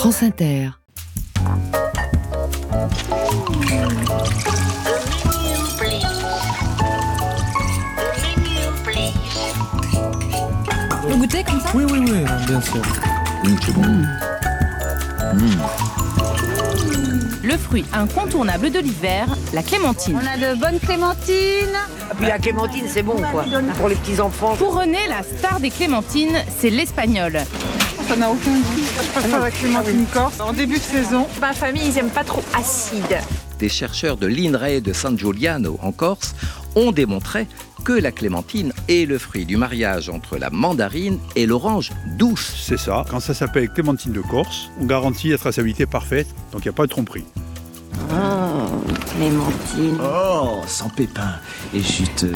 France Inter. Vous goûtez comme ça ? Oui, bien sûr. C'est bon. Le fruit incontournable de l'hiver, la clémentine. On a de bonnes clémentines. Et puis la clémentine, c'est bon, quoi. Pour les petits-enfants. Pour René, la star des clémentines, c'est l'espagnol. Ça n'a aucun goût. Je préfère la clémentine corse en début de saison. Ma famille, ils aiment pas trop acide. Des chercheurs de l'INRAE de San Giuliano en Corse ont démontré que la clémentine est le fruit du mariage entre la mandarine et l'orange douce. C'est ça. Quand ça s'appelle clémentine de Corse, on garantit la traçabilité parfaite, donc il n'y a pas de tromperie. Oh, clémentine. Oh, sans pépins et juteux.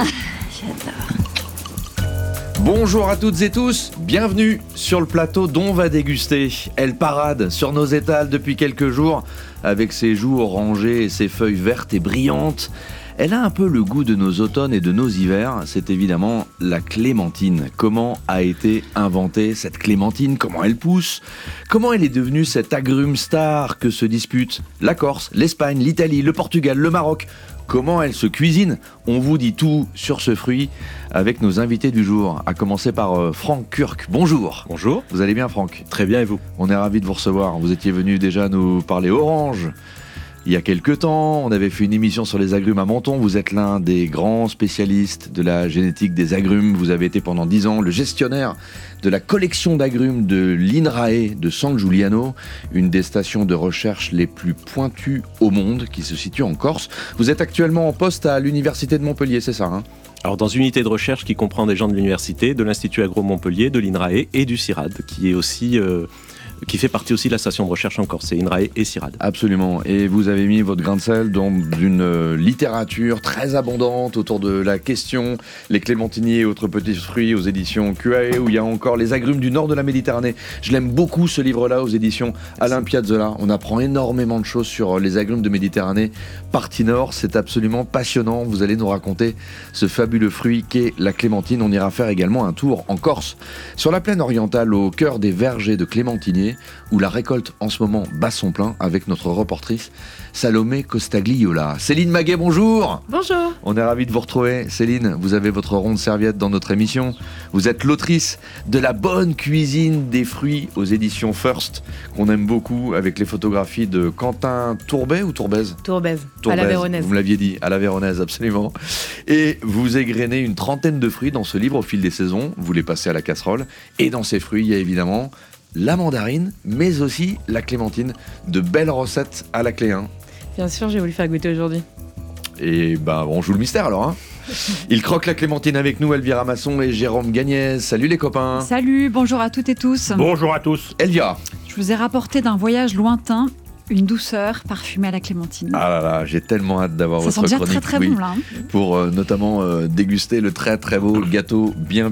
J'adore. Bonjour à toutes et tous, bienvenue sur le plateau d'On va déguster. Elle parade sur nos étals depuis quelques jours, avec ses joues orangées et ses feuilles vertes et brillantes. Elle a un peu le goût de nos automnes et de nos hivers, c'est évidemment la clémentine. Comment a été inventée cette clémentine ? Comment elle pousse ? Comment elle est devenue cette agrume star que se disputent la Corse, l'Espagne, l'Italie, le Portugal, le Maroc ? Comment elle se cuisine ? On vous dit tout sur ce fruit avec nos invités du jour, à commencer par Franck Kurk. Bonjour. Bonjour. Vous allez bien, Franck ? Très bien, et vous ? On est ravis de vous recevoir. Vous étiez venu déjà nous parler orange il y a quelques temps. On avait fait une émission sur les agrumes à Menton. Vous êtes l'un des grands spécialistes de la génétique des agrumes. Vous avez été pendant 10 ans le gestionnaire de la collection d'agrumes de l'INRAE de San Giuliano, une des stations de recherche les plus pointues au monde qui se situe en Corse. Vous êtes actuellement en poste à l'Université de Montpellier, c'est ça, hein ? Alors, dans une unité de recherche qui comprend des gens de l'université, de l'Institut Agro Montpellier, de l'INRAE et du CIRAD, qui est aussi... qui fait partie aussi de la station de recherche en Corse, c'est INRAE et CIRAD. Absolument, et vous avez mis votre grain de sel dans une littérature très abondante autour de la question, les clémentiniers et autres petits fruits aux éditions QAE, où il y a encore les agrumes du nord de la Méditerranée. Je l'aime beaucoup ce livre-là aux éditions Alain Piazzolla. On apprend énormément de choses sur les agrumes de Méditerranée. Partie nord, c'est absolument passionnant. Vous allez nous raconter ce fabuleux fruit qu'est la clémentine. On ira faire également un tour en Corse, sur la plaine orientale, au cœur des vergers de clémentiniers, où la récolte en ce moment bat son plein, avec notre reportrice Salomé Costagliola. Céline Maguet, bonjour. Bonjour. On est ravis de vous retrouver. Céline, vous avez votre ronde serviette dans notre émission. Vous êtes l'autrice de La bonne cuisine des fruits aux éditions First, qu'on aime beaucoup, avec les photographies de Quentin Tourbet ou Tourbez ? Tourbez, à la Véronaise. Vous me l'aviez dit, à la Véronaise, absolument. Et vous égrenez une trentaine de fruits dans ce livre au fil des saisons. Vous les passez à la casserole. Et dans ces fruits, il y a évidemment la mandarine, mais aussi la clémentine. De belles recettes à la clé, hein. Bien sûr, j'ai voulu faire goûter aujourd'hui. Et on joue le mystère alors, hein. Il croque la clémentine avec nous, Elvira Masson et Jérôme Gagnès. Salut les copains. Salut, bonjour à toutes et tous. Bonjour à tous. Elvira. Je vous ai rapporté d'un voyage lointain une douceur parfumée à la clémentine. Ah là là, j'ai tellement hâte d'avoir votre chronique. Ça chronique. sent déjà très très bon là. Pour notamment déguster le très très beau gâteau bien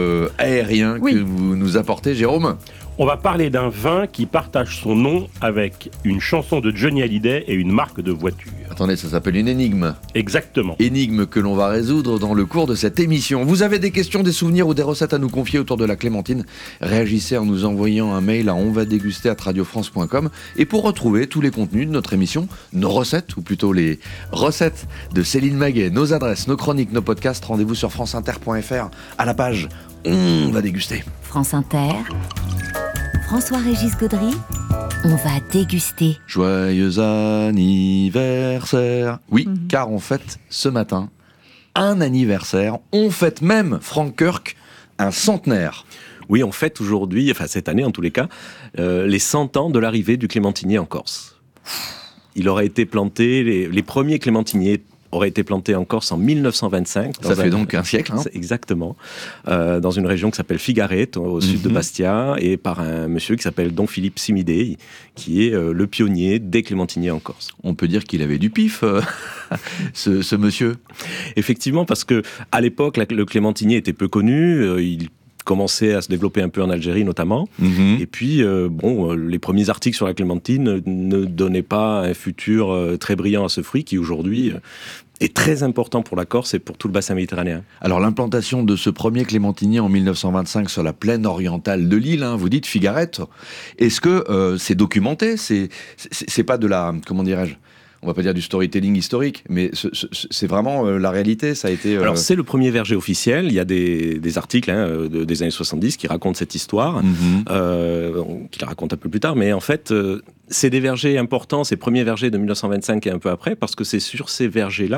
aérien que vous nous apportez, Jérôme. On va parler d'un vin qui partage son nom avec une chanson de Johnny Hallyday et une marque de voiture. Attendez, ça s'appelle une énigme. Exactement. Énigme que l'on va résoudre dans le cours de cette émission. Vous avez des questions, des souvenirs ou des recettes à nous confier autour de la clémentine ? Réagissez en nous envoyant un mail à onvadéguster@radiofrance.com. Et pour retrouver tous les contenus de notre émission, nos recettes, ou plutôt les recettes de Céline Maguet, nos adresses, nos chroniques, nos podcasts, rendez-vous sur franceinter.fr à la page On va déguster. France Inter, François-Régis Gaudry, on va déguster. Joyeux anniversaire. Oui, car on fête ce matin un anniversaire. On fête même, Franck Kurk, un centenaire. Oui, on fête aujourd'hui, enfin cette année en tous les cas, les 100 ans de l'arrivée du clémentinier en Corse. Il aurait été planté, les premiers clémentiniers auraient été plantés en Corse en 1925. Ça fait donc un siècle, hein ? Exactement. Dans une région qui s'appelle Figaret, au sud de Bastia, et par un monsieur qui s'appelle Don Philippe Simidei, qui est le pionnier des clémentiniers en Corse. On peut dire qu'il avait du pif, ce monsieur. Effectivement, parce que à l'époque, le clémentinier était peu connu, il commençait à se développer un peu en Algérie notamment. Et puis, les premiers articles sur la clémentine ne donnaient pas un futur très brillant à ce fruit qui aujourd'hui est très important pour la Corse et pour tout le bassin méditerranéen. Alors l'implantation de ce premier clémentinier en 1925 sur la plaine orientale de l'île, vous dites Figaretto, est-ce que c'est documenté ? C'est pas de la, comment dirais-je ? On va pas dire du storytelling historique, mais c'est vraiment la réalité, ça a été... Alors c'est le premier verger officiel, il y a des articles des années 70 qui racontent cette histoire, qui la racontent un peu plus tard, mais en fait, c'est des vergers importants, ces premiers vergers de 1925 et un peu après, parce que c'est sur ces vergers-là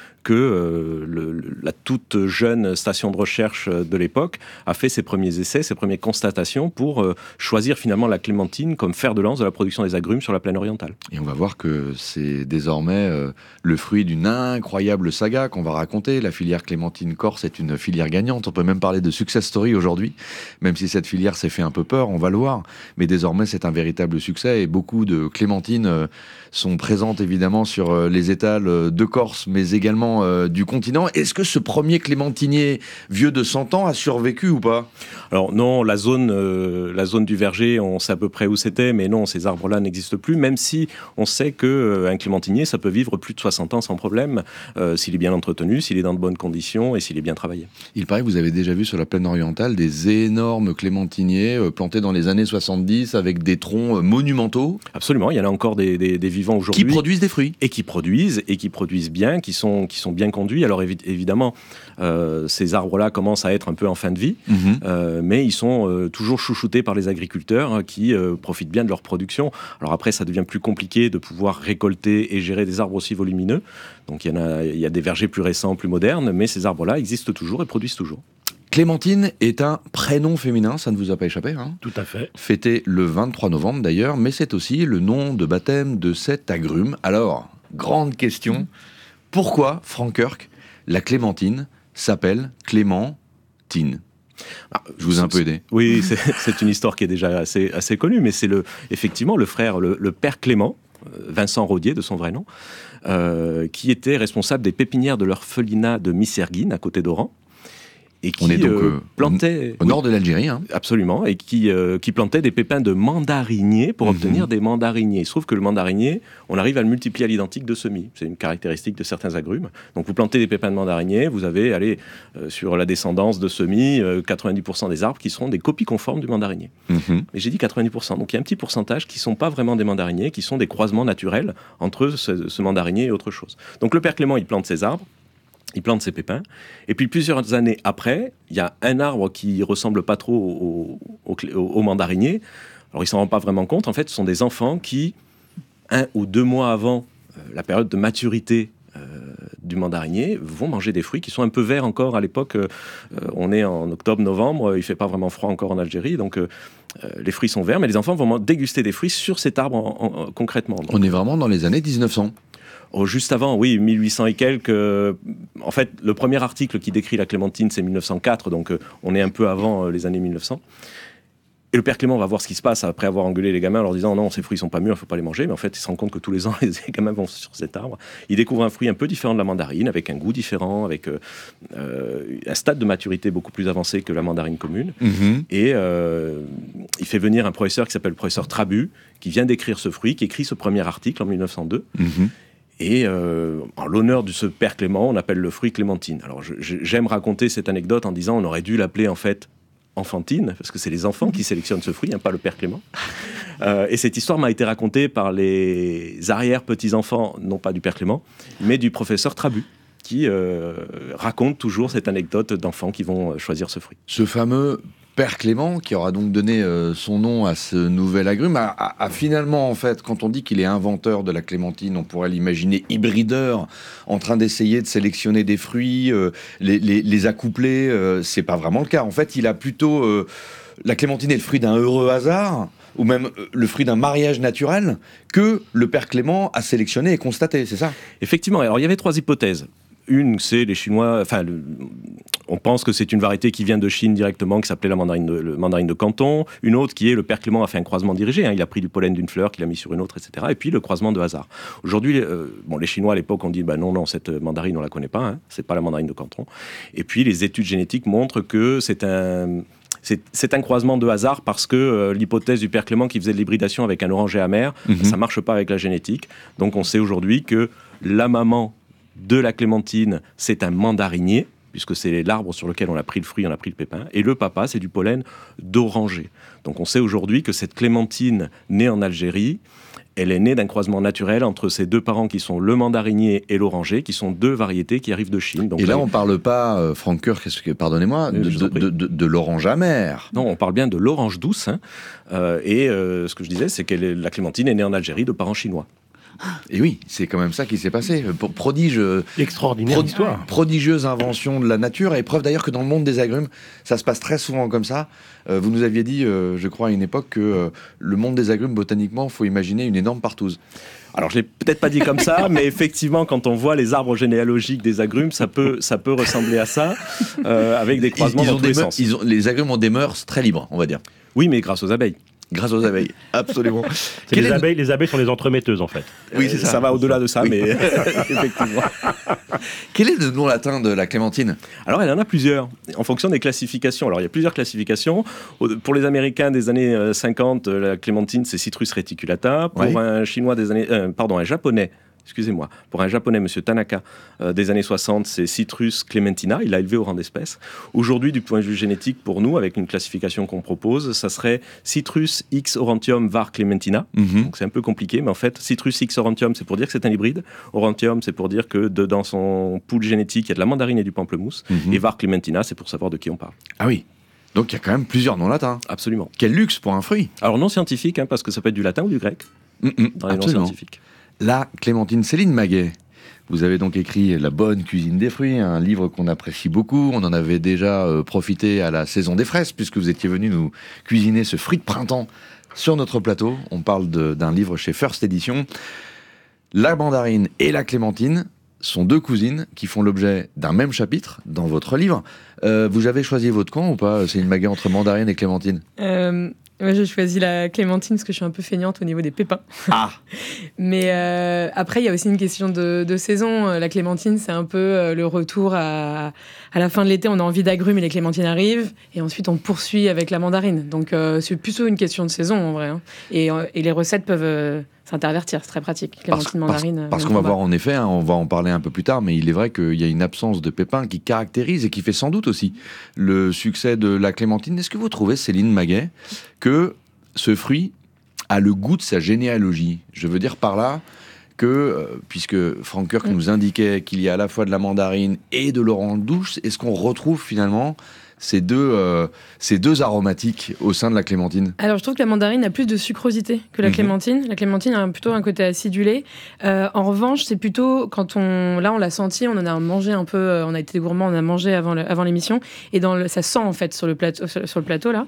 que la toute jeune station de recherche de l'époque a fait ses premiers essais, ses premières constatations pour choisir finalement la clémentine comme fer de lance de la production des agrumes sur la plaine orientale. Et on va voir que c'est désormais le fruit d'une incroyable saga qu'on va raconter. La filière clémentine corse est une filière gagnante. On peut même parler de success story aujourd'hui, même si cette filière s'est fait un peu peur, on va le voir. Mais désormais, c'est un véritable succès et beaucoup de clémentines sont présentes évidemment sur les étals de Corse, mais également du continent. Est-ce que ce premier clémentinier vieux de 100 ans a survécu ou pas ? Alors non, la zone du verger, on sait à peu près où c'était, mais non, ces arbres-là n'existent plus, même si on sait qu'un clémentinier, ça peut vivre plus de 60 ans sans problème, s'il est bien entretenu, s'il est dans de bonnes conditions et s'il est bien travaillé. Il paraît que vous avez déjà vu sur la plaine orientale des énormes clémentiniers plantés dans les années 70 avec des troncs monumentaux. Absolument, il y en a encore des vivants aujourd'hui. Qui produisent des fruits. Et qui produisent bien, qui sont bien conduits. Alors évidemment, ces arbres-là commencent à être un peu en fin de vie, mais ils sont toujours chouchoutés par les agriculteurs qui profitent bien de leur production. Alors après, ça devient plus compliqué de pouvoir récolter et gérer des arbres aussi volumineux. Donc il y a des vergers plus récents, plus modernes, mais ces arbres-là existent toujours et produisent toujours. Clémentine est un prénom féminin, ça ne vous a pas échappé, Tout à fait. Fêté le 23 novembre d'ailleurs, mais c'est aussi le nom de baptême de cet agrume. Alors, grande question, pourquoi, Franck Kirk, la clémentine s'appelle Clémentine ? Je vous ai un peu aidé. Oui, c'est une histoire qui est déjà assez connue, mais c'est effectivement le frère, le père Clément, Vincent Rodier de son vrai nom, qui était responsable des pépinières de l'orphelinat de Misserguine, à côté d'Oran. Et qui on est donc plantait au nord de l'Algérie, absolument, et qui plantait des pépins de mandarinier pour obtenir des mandariniers. Il se trouve que le mandarinier, on arrive à le multiplier à l'identique de semis. C'est une caractéristique de certains agrumes. Donc vous plantez des pépins de mandarinier, vous avez sur la descendance de semis 90% des arbres qui seront des copies conformes du mandarinier. Mais j'ai dit 90%, donc il y a un petit pourcentage qui ne sont pas vraiment des mandariniers, qui sont des croisements naturels entre ce mandarinier et autre chose. Donc le père Clément, il plante ses arbres. Il plante ses pépins. Et puis plusieurs années après, il y a un arbre qui ressemble pas trop au mandarinier. Alors il s'en rend pas vraiment compte. En fait, ce sont des enfants qui, 1 ou 2 mois avant la période de maturité du mandarinier, vont manger des fruits qui sont un peu verts encore à l'époque. On est en octobre-novembre, il fait pas vraiment froid encore en Algérie, donc les fruits sont verts, mais les enfants vont déguster des fruits sur cet arbre concrètement. Donc, on est vraiment dans les années 1900. Juste avant, oui, 1800 et quelques. En fait, le premier article qui décrit la clémentine, c'est 1904, donc on est un peu avant les années 1900. Et le père Clément va voir ce qui se passe après avoir engueulé les gamins en leur disant « Non, ces fruits sont pas mûrs, il ne faut pas les manger ». Mais en fait, il se rend compte que tous les ans, les gamins vont sur cet arbre. Il découvre un fruit un peu différent de la mandarine, avec un goût différent, avec un stade de maturité beaucoup plus avancé que la mandarine commune. Et il fait venir un professeur qui s'appelle le professeur Trabu, qui vient d'écrire ce fruit, qui écrit ce premier article en 1902. Et en l'honneur de ce père Clément, on appelle le fruit clémentine. Alors j'aime raconter cette anecdote en disant on aurait dû l'appeler en fait enfantine, parce que c'est les enfants qui sélectionnent ce fruit, pas le père Clément. Et cette histoire m'a été racontée par les arrière-petits-enfants, non pas du père Clément, mais du professeur Trabu, qui raconte toujours cette anecdote d'enfants qui vont choisir ce fruit. Ce fameux père Clément, qui aura donc donné son nom à ce nouvel agrume, a finalement, en fait, quand on dit qu'il est inventeur de la clémentine, on pourrait l'imaginer hybrideur, en train d'essayer de sélectionner des fruits, les accoupler. C'est pas vraiment le cas. En fait, il a plutôt... la clémentine est le fruit d'un heureux hasard, ou même le fruit d'un mariage naturel, que le père Clément a sélectionné et constaté, c'est ça ? Effectivement. Alors, il y avait 3 hypothèses. Une, c'est les Chinois... on pense que c'est une variété qui vient de Chine directement, qui s'appelait le mandarine de Canton. Une autre qui est le père Clément a fait un croisement dirigé. Il a pris du pollen d'une fleur qu'il a mis sur une autre, etc. Et puis le croisement de hasard. Aujourd'hui, les Chinois à l'époque ont dit non, cette mandarine on la connaît pas. C'est pas la mandarine de Canton. Et puis les études génétiques montrent que c'est un croisement de hasard parce que l'hypothèse du père Clément qui faisait de l'hybridation avec un oranger amer, ça marche pas avec la génétique. Donc on sait aujourd'hui que la maman de la clémentine, c'est un mandarinier, puisque c'est l'arbre sur lequel on a pris le fruit, on a pris le pépin. Et le papa, c'est du pollen d'oranger. Donc on sait aujourd'hui que cette clémentine née en Algérie, elle est née d'un croisement naturel entre ces deux parents qui sont le mandarinier et l'oranger, qui sont deux variétés qui arrivent de Chine. Donc et là, on ne parle pas, Franck Kirk, pardonnez-moi, de l'orange amère. Non, on parle bien de l'orange douce. Hein. Ce que je disais, c'est que la clémentine est née en Algérie de parents chinois. Et oui, c'est quand même ça qui s'est passé. Extraordinaire histoire. Prodigieuse invention de la nature, et preuve d'ailleurs que dans le monde des agrumes, ça se passe très souvent comme ça. Vous nous aviez dit, je crois à une époque, que le monde des agrumes, botaniquement, il faut imaginer une énorme partouze. Alors, je ne l'ai peut-être pas dit comme ça, mais effectivement, quand on voit les arbres généalogiques des agrumes, ça peut ressembler à ça, avec des croisements dans tous les sens. Les agrumes ont des mœurs très libres, on va dire. Oui, mais grâce aux abeilles. Grâce aux abeilles, absolument. Les abeilles sont les entremetteuses, en fait. Oui, c'est ça. Ça va au-delà de ça, oui. Mais effectivement. Quel est le nom latin de la clémentine ? Alors, il y en a plusieurs, en fonction des classifications. Alors, il y a plusieurs classifications. Pour les Américains des années 50, la clémentine, c'est Citrus reticulata. Pour un Japonais, excusez-moi, pour un Japonais, M. Tanaka, des années 60, c'est Citrus clementina, il l'a élevé au rang d'espèce. Aujourd'hui, du point de vue génétique, pour nous, avec une classification qu'on propose, ça serait Citrus X aurantium var clementina. Donc c'est un peu compliqué, mais en fait, Citrus X aurantium, c'est pour dire que c'est un hybride. Aurantium, c'est pour dire que dans son pool génétique, il y a de la mandarine et du pamplemousse. Et var clementina, c'est pour savoir de qui on parle. Ah oui. Donc il y a quand même plusieurs noms latins. Absolument. Quel luxe pour un fruit. Alors non scientifique, parce que ça peut être du latin ou du grec, dans les noms scientifiques. La clémentine. Céline Maguet, vous avez donc écrit La bonne cuisine des fruits, un livre qu'on apprécie beaucoup. On en avait déjà profité à la saison des fraises, puisque vous étiez venu nous cuisiner ce fruit de printemps sur notre plateau. On parle d'un livre chez First Edition. La mandarine et la clémentine sont deux cousines qui font l'objet d'un même chapitre dans votre livre. Vous avez choisi votre camp ou pas, Céline Maguet, entre mandarine et clémentine ? Moi, j'ai choisi la clémentine parce que je suis un peu feignante au niveau des pépins. Ah. Mais après, il y a aussi une question de saison. La clémentine, c'est un peu le retour à la fin de l'été. On a envie d'agrumes et les clémentines arrivent. Et ensuite, on poursuit avec la mandarine. Donc, c'est plutôt une question de saison, en vrai. Hein. Et les recettes peuvent s'intervertir. C'est très pratique. Clémentine, mandarine. Parce qu'on va voir en effet, hein, on va en parler un peu plus tard, mais il est vrai qu'il y a une absence de pépins qui caractérise et qui fait sans doute aussi le succès de la clémentine. Est-ce que vous trouvez, Céline Maguet, que ce fruit a le goût de sa généalogie ? Je veux dire par là que, puisque Franck Kirk nous indiquait qu'il y a à la fois de la mandarine et de l'orange douce, est-ce qu'on retrouve finalement ces deux aromatiques au sein de la clémentine? Alors, je trouve que la mandarine a plus de sucrosité que la clémentine. La clémentine a plutôt un côté acidulé. En revanche, c'est plutôt quand on l'a senti, on en a mangé un peu, on a été gourmand, on a mangé avant l'émission, et ça sent en fait sur le plateau là.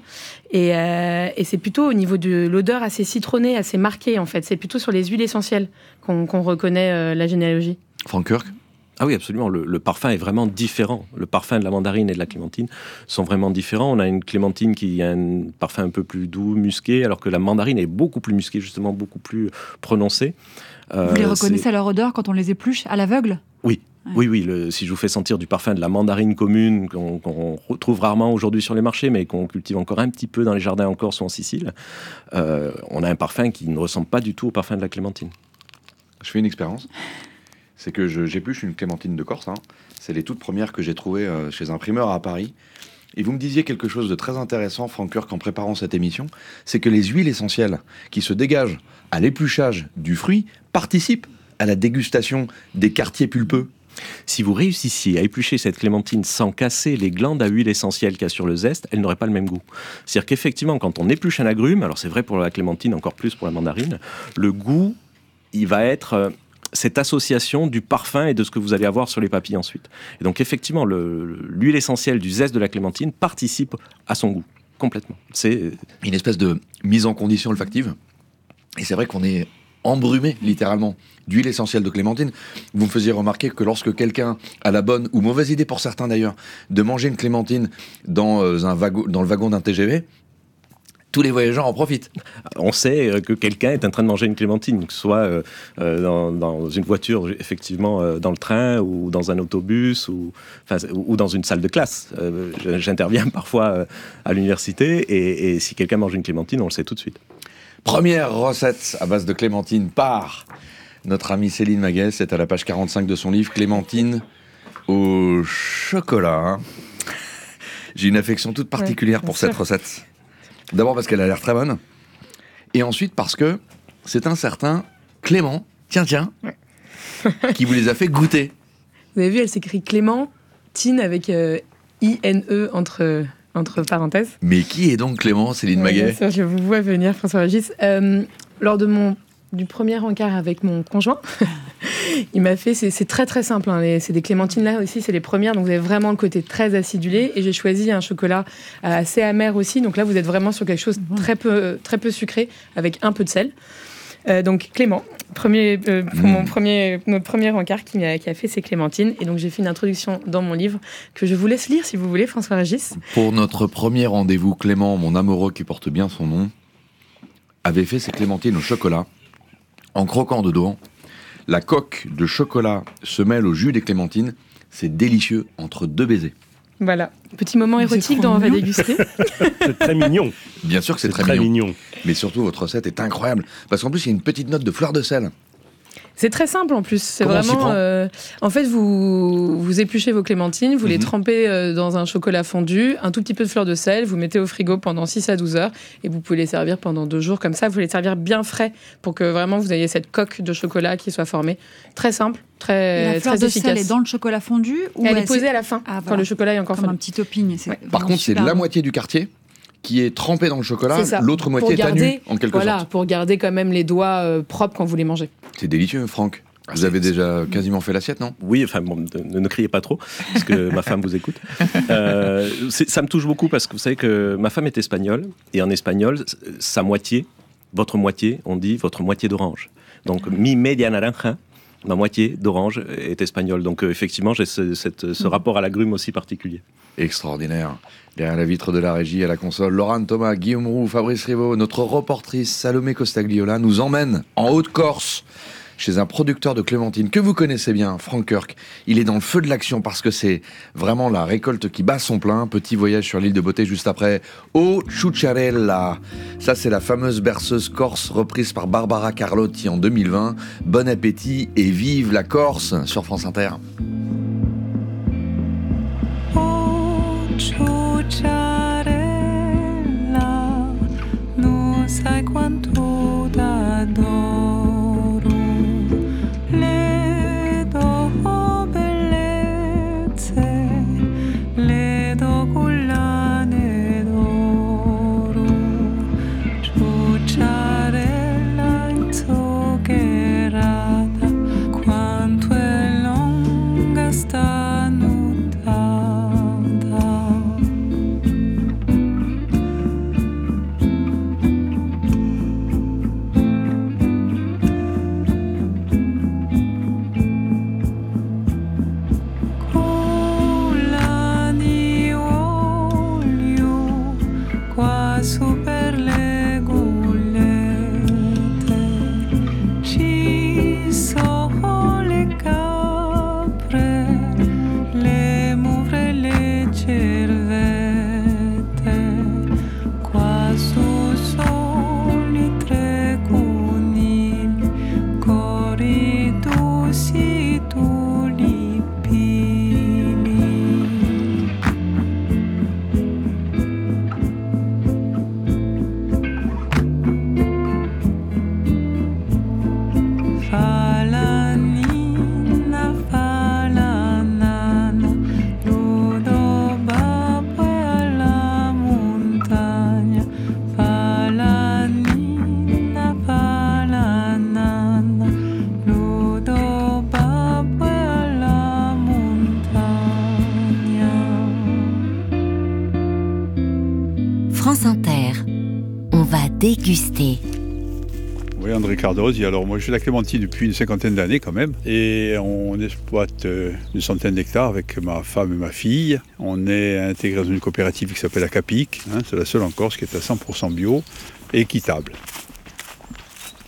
Et c'est plutôt au niveau de l'odeur assez citronnée, assez marquée en fait. C'est plutôt sur les huiles essentielles qu'on reconnaît la généalogie. Franck Kirk? Ah oui, absolument. Le parfum est vraiment différent. Le parfum de la mandarine et de la clémentine sont vraiment différents. On a une clémentine qui a un parfum un peu plus doux, musqué, alors que la mandarine est beaucoup plus musquée, justement beaucoup plus prononcée. Vous les reconnaissez à leur odeur quand on les épluche à l'aveugle ? Oui. Ouais. Oui. Si je vous fais sentir du parfum de la mandarine commune qu'on retrouve rarement aujourd'hui sur les marchés, mais qu'on cultive encore un petit peu dans les jardins en Corse ou en Sicile, on a un parfum qui ne ressemble pas du tout au parfum de la clémentine. Je fais une expérience. C'est que j'épluche une clémentine de Corse. Hein. C'est les toutes premières que j'ai trouvées chez un primeur à Paris. Et vous me disiez quelque chose de très intéressant, Franck Kirk, en préparant cette émission, c'est que les huiles essentielles qui se dégagent à l'épluchage du fruit participent à la dégustation des quartiers pulpeux. Si vous réussissiez à éplucher cette clémentine sans casser les glandes à huile essentielle qu'il y a sur le zeste, elle n'aurait pas le même goût. C'est-à-dire qu'effectivement, quand on épluche un agrume, alors c'est vrai pour la clémentine, encore plus pour la mandarine, le goût, il va être cette association du parfum et de ce que vous allez avoir sur les papilles ensuite. Et donc effectivement, l'huile essentielle du zeste de la clémentine participe à son goût, complètement. C'est une espèce de mise en condition olfactive. Et c'est vrai qu'on est embrumé, littéralement, d'huile essentielle de clémentine. Vous me faisiez remarquer que lorsque quelqu'un a la bonne, ou mauvaise idée pour certains d'ailleurs, de manger une clémentine dans le wagon d'un TGV, tous les voyageurs en profitent. On sait que quelqu'un est en train de manger une clémentine, que ce soit dans une voiture, effectivement, dans le train, ou dans un autobus, ou dans une salle de classe. J'interviens parfois à l'université, et si quelqu'un mange une clémentine, on le sait tout de suite. Première recette à base de clémentine par Notre amie Céline Maguet, c'est à la page 45 de son livre Clémentine au chocolat. J'ai une affection toute particulière pour cette recette. D'abord parce qu'elle a l'air très bonne. Et ensuite parce que c'est un certain Clément, tiens, qui vous les a fait goûter. Vous avez vu, elle s'écrit Clémentine avec I-N-E entre parenthèses. Mais qui est donc Clément, Céline Maguet? Bien sûr, je vous vois venir, François-Régis. Lors de du premier encart avec mon conjoint, il m'a fait, c'est très très simple, hein, c'est des clémentines là aussi, c'est les premières, donc vous avez vraiment le côté très acidulé, et j'ai choisi un chocolat assez amer aussi, donc là vous êtes vraiment sur quelque chose très peu sucré, avec un peu de sel. Donc Clément, pour notre premier encart qui a fait ces clémentines, et donc j'ai fait une introduction dans mon livre que je vous laisse lire si vous voulez, François-Régis. Pour notre premier rendez-vous, Clément, mon amoureux qui porte bien son nom, avait fait ses clémentines au chocolat. En croquant dedans, la coque de chocolat se mêle au jus des clémentines. C'est délicieux entre deux baisers. Voilà, petit moment érotique dont on va déguster. C'est très mignon. Bien sûr que c'est très mignon. Mais surtout, votre recette est incroyable. Parce qu'en plus, il y a une petite note de fleur de sel. C'est très simple en plus. C'est Comment vraiment. En fait, vous épluchez vos clémentines, vous les trempez dans un chocolat fondu, un tout petit peu de fleur de sel, vous mettez au frigo pendant 6 à 12 heures et vous pouvez les servir pendant 2 jours comme ça. Vous les servir bien frais pour que vraiment vous ayez cette coque de chocolat qui soit formée. Très simple, très efficace. La fleur de sel est dans le chocolat fondu ou elle est posée à la fin, quand le chocolat est encore comme fondu. un petit topping. Par contre, c'est la moitié du quartier qui est trempé dans le chocolat, l'autre moitié est à nu, en quelque sorte. Pour garder quand même les doigts propres quand vous les mangez. C'est délicieux, Franck. Vous avez déjà quasiment fait l'assiette, non? Oui, enfin, bon, ne criez pas trop, parce que ma femme vous écoute. Ça me touche beaucoup, parce que vous savez que ma femme est espagnole, et en espagnol, sa moitié, votre moitié, on dit votre moitié d'orange. Donc, mi media naranja, ma moitié d'orange est espagnole. Donc, effectivement, j'ai ce rapport à l'agrume aussi particulier. Extraordinaire. Derrière la vitre de la régie, à la console, Laurent Thomas, Guillaume Roux, Fabrice Rivaud, notre reportrice Salomé Costagliola nous emmène en Haute-Corse, chez un producteur de clémentines que vous connaissez bien, Franck Kirk. Il est dans le feu de l'action parce que c'est vraiment la récolte qui bat son plein. Petit voyage sur l'île de Beauté juste après. Oh, Ciucciarella. Ça, c'est la fameuse berceuse corse reprise par Barbara Carlotti en 2020. Bon appétit et vive la Corse sur France Inter. Oh, Ciucciarella, non sai quanto t'adoro. Déguster. Oui, André Cardozi. Alors moi je fais la clémentine depuis une 50aine d'années quand même, et on exploite une centaine d'hectares avec ma femme et ma fille. On est intégré dans une coopérative qui s'appelle Acapic, c'est la seule en Corse qui est à 100% bio et équitable.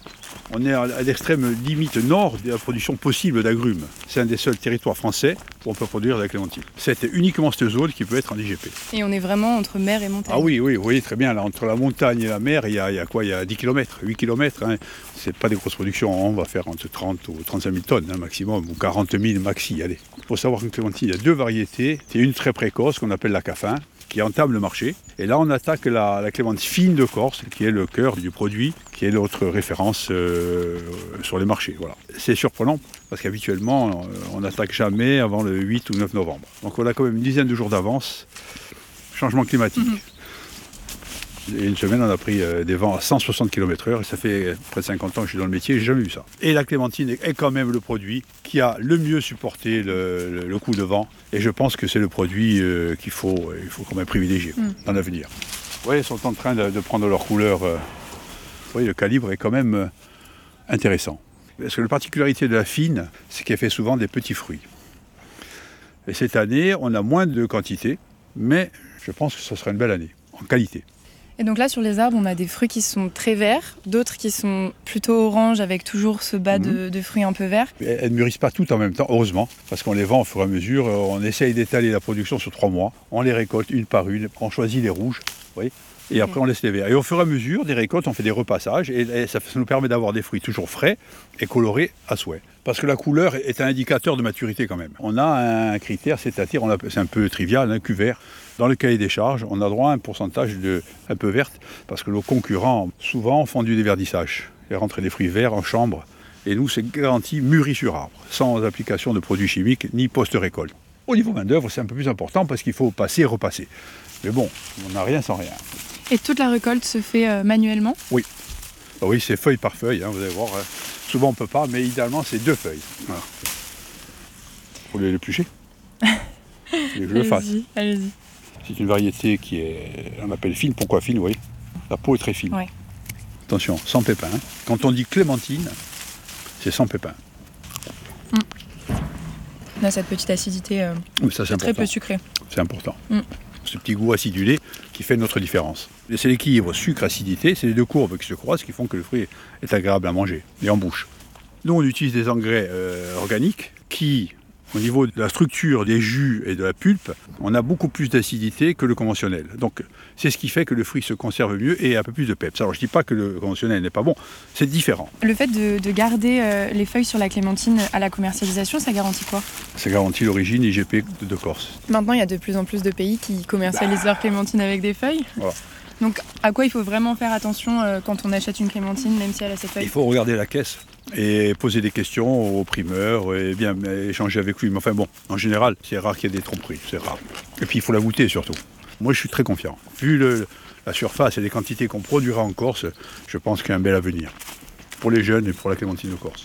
On est à l'extrême limite nord de la production possible d'agrumes. C'est un des seuls territoires français où on peut produire de la clémentine. C'est uniquement cette zone qui peut être en IGP. Et on est vraiment entre mer et montagne. Ah oui, vous voyez très bien, là, entre la montagne et la mer, il y a quoi ? Il y a 10 km, 8 km. Hein. C'est pas des grosses productions, on va faire entre 30 ou 35 000 tonnes maximum, ou 40 000 maxi, allez. Il faut savoir qu'une clémentine, il y a 2 variétés. C'est une très précoce qu'on appelle la Caffin, qui entame le marché. Et là, on attaque la clémentine fine de Corse, qui est le cœur du produit, qui est notre référence sur les marchés. Voilà. C'est surprenant, parce qu'habituellement, on n'attaque jamais avant le 8 ou 9 novembre. Donc on a quand même une dizaine de jours d'avance. Changement climatique. Et une semaine, on a pris des vents à 160 km/h, et ça fait près de 50 ans que je suis dans le métier, j'ai jamais vu ça. Et la clémentine est quand même le produit qui a le mieux supporté le coup de vent, et je pense que c'est le produit qu'il faut quand même privilégier dans l'avenir. Vous voyez, ils sont en train de prendre leur couleur. Vous voyez, le calibre est quand même intéressant. Parce que la particularité de la fine, c'est qu'elle fait souvent des petits fruits. Et cette année, on a moins de quantité, mais je pense que ce sera une belle année, en qualité. Et donc là, sur les arbres, on a des fruits qui sont très verts, d'autres qui sont plutôt orange avec toujours ce bas de fruits un peu verts. Elles ne mûrissent pas toutes en même temps, heureusement, parce qu'on les vend au fur et à mesure. On essaye d'étaler la production sur 3 mois. On les récolte une par une, on choisit les rouges, vous voyez, et après on laisse les verts. Et au fur et à mesure des récoltes, on fait des repassages, et ça nous permet d'avoir des fruits toujours frais et colorés à souhait. Parce que la couleur est un indicateur de maturité quand même. On a un critère, c'est-à-dire, c'est un peu trivial, un cuvert. Dans le cahier des charges, on a droit à un pourcentage un peu verte, parce que nos concurrents, souvent, font du déverdissage. Ils rentrent des fruits verts en chambre, et nous, c'est garanti mûri sur arbre, sans application de produits chimiques, ni post-récolte. Au niveau main-d'œuvre, c'est un peu plus important, parce qu'il faut passer et repasser. Mais bon, on n'a rien sans rien. Et toute la récolte se fait manuellement ? Oui. Oui, c'est feuille par feuille, hein, vous allez voir. Hein. Souvent, on ne peut pas, mais idéalement, c'est 2 feuilles. Voilà. Faut les éplucher. Et je le fasse. Allez-y. C'est une variété on appelle fine. Pourquoi fine, vous voyez ? La peau est très fine. Ouais. Attention, sans pépins. Hein. Quand on dit clémentine, c'est sans pépins. On a cette petite acidité c'est très peu sucrée. C'est important. Ce petit goût acidulé qui fait notre différence. Et c'est l'équilibre sucre-acidité, c'est les 2 courbes qui se croisent qui font que le fruit est agréable à manger et en bouche. Nous, on utilise des engrais organiques qui, au niveau de la structure des jus et de la pulpe, on a beaucoup plus d'acidité que le conventionnel. Donc, c'est ce qui fait que le fruit se conserve mieux et a un peu plus de peps. Alors, je ne dis pas que le conventionnel n'est pas bon, c'est différent. Le fait de garder les feuilles sur la clémentine à la commercialisation, ça garantit quoi ? Ça garantit l'origine IGP de Corse. Maintenant, il y a de plus en plus de pays qui commercialisent leur clémentine avec des feuilles. Voilà. Donc, à quoi il faut vraiment faire attention quand on achète une clémentine, même si elle a ses feuilles ? Il faut regarder la caisse et poser des questions au primeur et bien échanger avec lui. Mais enfin bon, en général, c'est rare qu'il y ait des tromperies, c'est rare. Et puis il faut la goûter surtout. Moi, je suis très confiant. Vu la surface et les quantités qu'on produira en Corse, je pense qu'il y a un bel avenir pour les jeunes et pour la clémentine de Corse.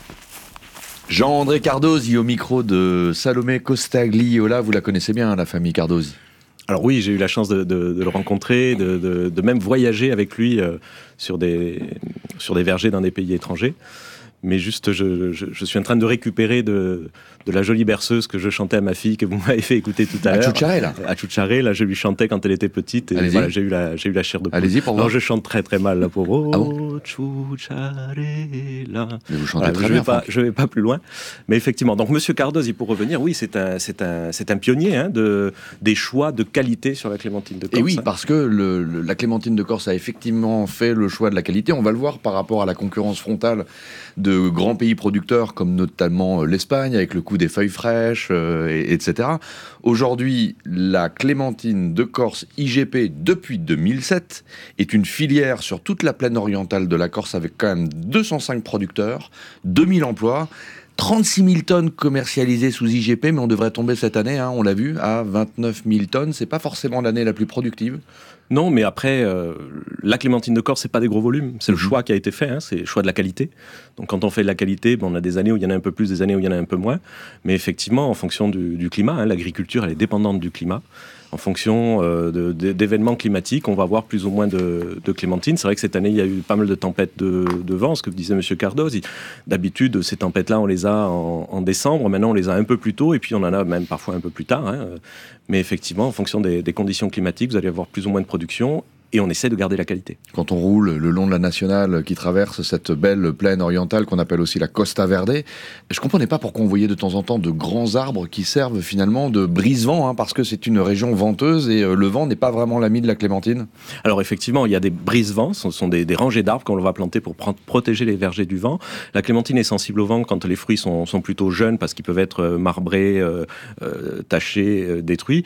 Jean-André Cardosi au micro de Salomé Costagliola. Vous la connaissez bien, la famille Cardosi? Alors oui, j'ai eu la chance de le rencontrer, de même voyager avec lui sur des vergers dans des pays étrangers. Mais juste, je suis en train de récupérer de la jolie berceuse que je chantais à ma fille, que vous m'avez fait écouter tout à l'heure. À Ciucciarella. À Ciucciarella, je lui chantais quand elle était petite. Et voilà, j'ai eu la chair de poule. Allez-y pour voir. Non, je chante très très mal, la pauvre. Ah bon? Ciucciarella. Mais vous chantez très bien, je vais pas plus loin. Mais effectivement, donc Monsieur Cardosi, pour revenir, oui, c'est un pionnier des choix de qualité sur la clémentine de Corse. Et oui, parce que la clémentine de Corse a effectivement fait le choix de la qualité. On va le voir par rapport à la concurrence frontale de grands pays producteurs, comme notamment l'Espagne, avec le coût des feuilles fraîches, etc. Aujourd'hui, la clémentine de Corse IGP, depuis 2007, est une filière sur toute la plaine orientale de la Corse, avec quand même 205 producteurs, 2000 emplois, 36 000 tonnes commercialisées sous IGP, mais on devrait tomber cette année, on l'a vu, à 29 000 tonnes. C'est pas forcément l'année la plus productive. Non, mais après, la clémentine de Corse, c'est pas des gros volumes. C'est le choix qui a été fait, c'est le choix de la qualité. Donc quand on fait de la qualité, on a des années où il y en a un peu plus, des années où il y en a un peu moins. Mais effectivement, en fonction du climat, l'agriculture, elle est dépendante du climat. En fonction d'événements climatiques, on va avoir plus ou moins de clémentines. C'est vrai que cette année, il y a eu pas mal de tempêtes de vent, ce que disait M. Cardosi. D'habitude, ces tempêtes-là, on les a en décembre. Maintenant, on les a un peu plus tôt, et puis on en a même parfois un peu plus tard. Mais effectivement, en fonction des conditions climatiques, vous allez avoir plus ou moins de production. et on essaie de garder la qualité. Quand on roule le long de la nationale qui traverse cette belle plaine orientale qu'on appelle aussi la Costa Verde, je comprenais pas pourquoi on voyait de temps en temps de grands arbres qui servent finalement de brise-vent, parce que c'est une région venteuse et le vent n'est pas vraiment l'ami de la clémentine. Alors effectivement, il y a des brise-vents, ce sont des rangées d'arbres qu'on va planter pour protéger les vergers du vent. La clémentine est sensible au vent quand les fruits sont plutôt jeunes parce qu'ils peuvent être marbrés, tachés, détruits.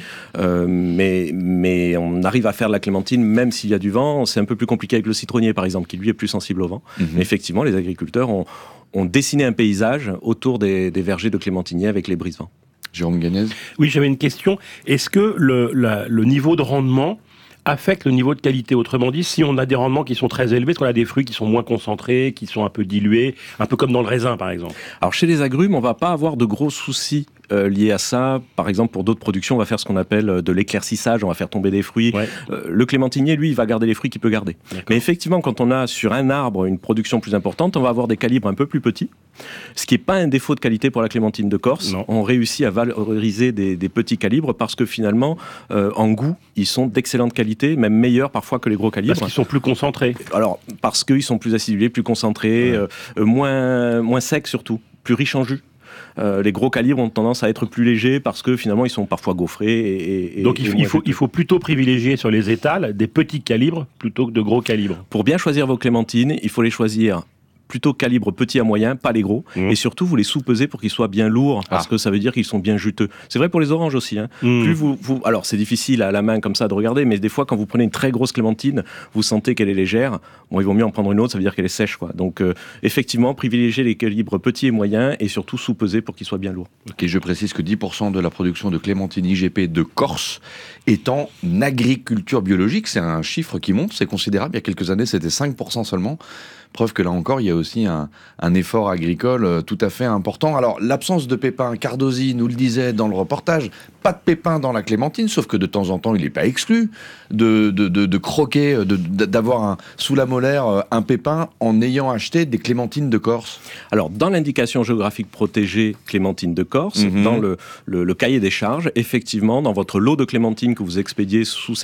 Mais on arrive à faire de la clémentine même s'il y a du vent. C'est un peu plus compliqué avec le citronnier, par exemple, qui lui est plus sensible au vent. Mais effectivement, les agriculteurs ont dessiné un paysage autour des vergers de clémentiniers avec les brise-vents. Jérôme Gagnez ? Oui, j'avais une question. Est-ce que le niveau de rendement affecte le niveau de qualité? Autrement dit, si on a des rendements qui sont très élevés, est-ce qu'on a des fruits qui sont moins concentrés, qui sont un peu dilués, un peu comme dans le raisin, par exemple? Alors, chez les agrumes, on ne va pas avoir de gros soucis liés à ça. Par exemple, pour d'autres productions, on va faire ce qu'on appelle de l'éclaircissage, on va faire tomber des fruits. Ouais. Le clémentinier, lui, il va garder les fruits qu'il peut garder. D'accord. Mais effectivement, quand on a sur un arbre une production plus importante, on va avoir des calibres un peu plus petits, ce qui n'est pas un défaut de qualité pour la clémentine de Corse. Non. On réussit à valoriser des petits calibres parce que finalement, en goût, ils sont d'excellente qualité, même meilleurs parfois que les gros calibres. Parce qu'ils sont plus concentrés. Alors, parce qu'ils sont plus acidulés, plus concentrés, moins secs surtout, plus riches en jus. Les gros calibres ont tendance à être plus légers parce que finalement ils sont parfois gaufrés. Donc il faut plutôt privilégier sur les étals des petits calibres plutôt que de gros calibres. Pour bien choisir vos clémentines, il faut les choisir plutôt calibre petit à moyen, pas les gros. Et surtout, vous les sous-pesez pour qu'ils soient bien lourds, parce que ça veut dire qu'ils sont bien juteux. C'est vrai pour les oranges aussi. Plus alors, c'est difficile à la main comme ça de regarder, mais des fois, quand vous prenez une très grosse clémentine, vous sentez qu'elle est légère. Bon, il vaut mieux en prendre une autre, ça veut dire qu'elle est sèche, quoi. Donc, effectivement, privilégier les calibres petits et moyens, et surtout sous-peser pour qu'ils soient bien lourds. Et je précise que 10% de la production de clémentine IGP de Corse est en agriculture biologique. C'est un chiffre qui monte, c'est considérable. Il y a quelques années, c'était 5% seulement. Preuve que là encore, il y a aussi un effort agricole tout à fait important. Alors, l'absence de pépins, Cardosi nous le disait dans le reportage, pas de pépins dans la clémentine, sauf que de temps en temps, il n'est pas exclu de croquer, d'avoir sous la molaire un pépin en ayant acheté des clémentines de Corse. Alors, dans l'indication géographique protégée clémentine de Corse, dans le cahier des charges, effectivement, dans votre lot de clémentines que vous expédiez sous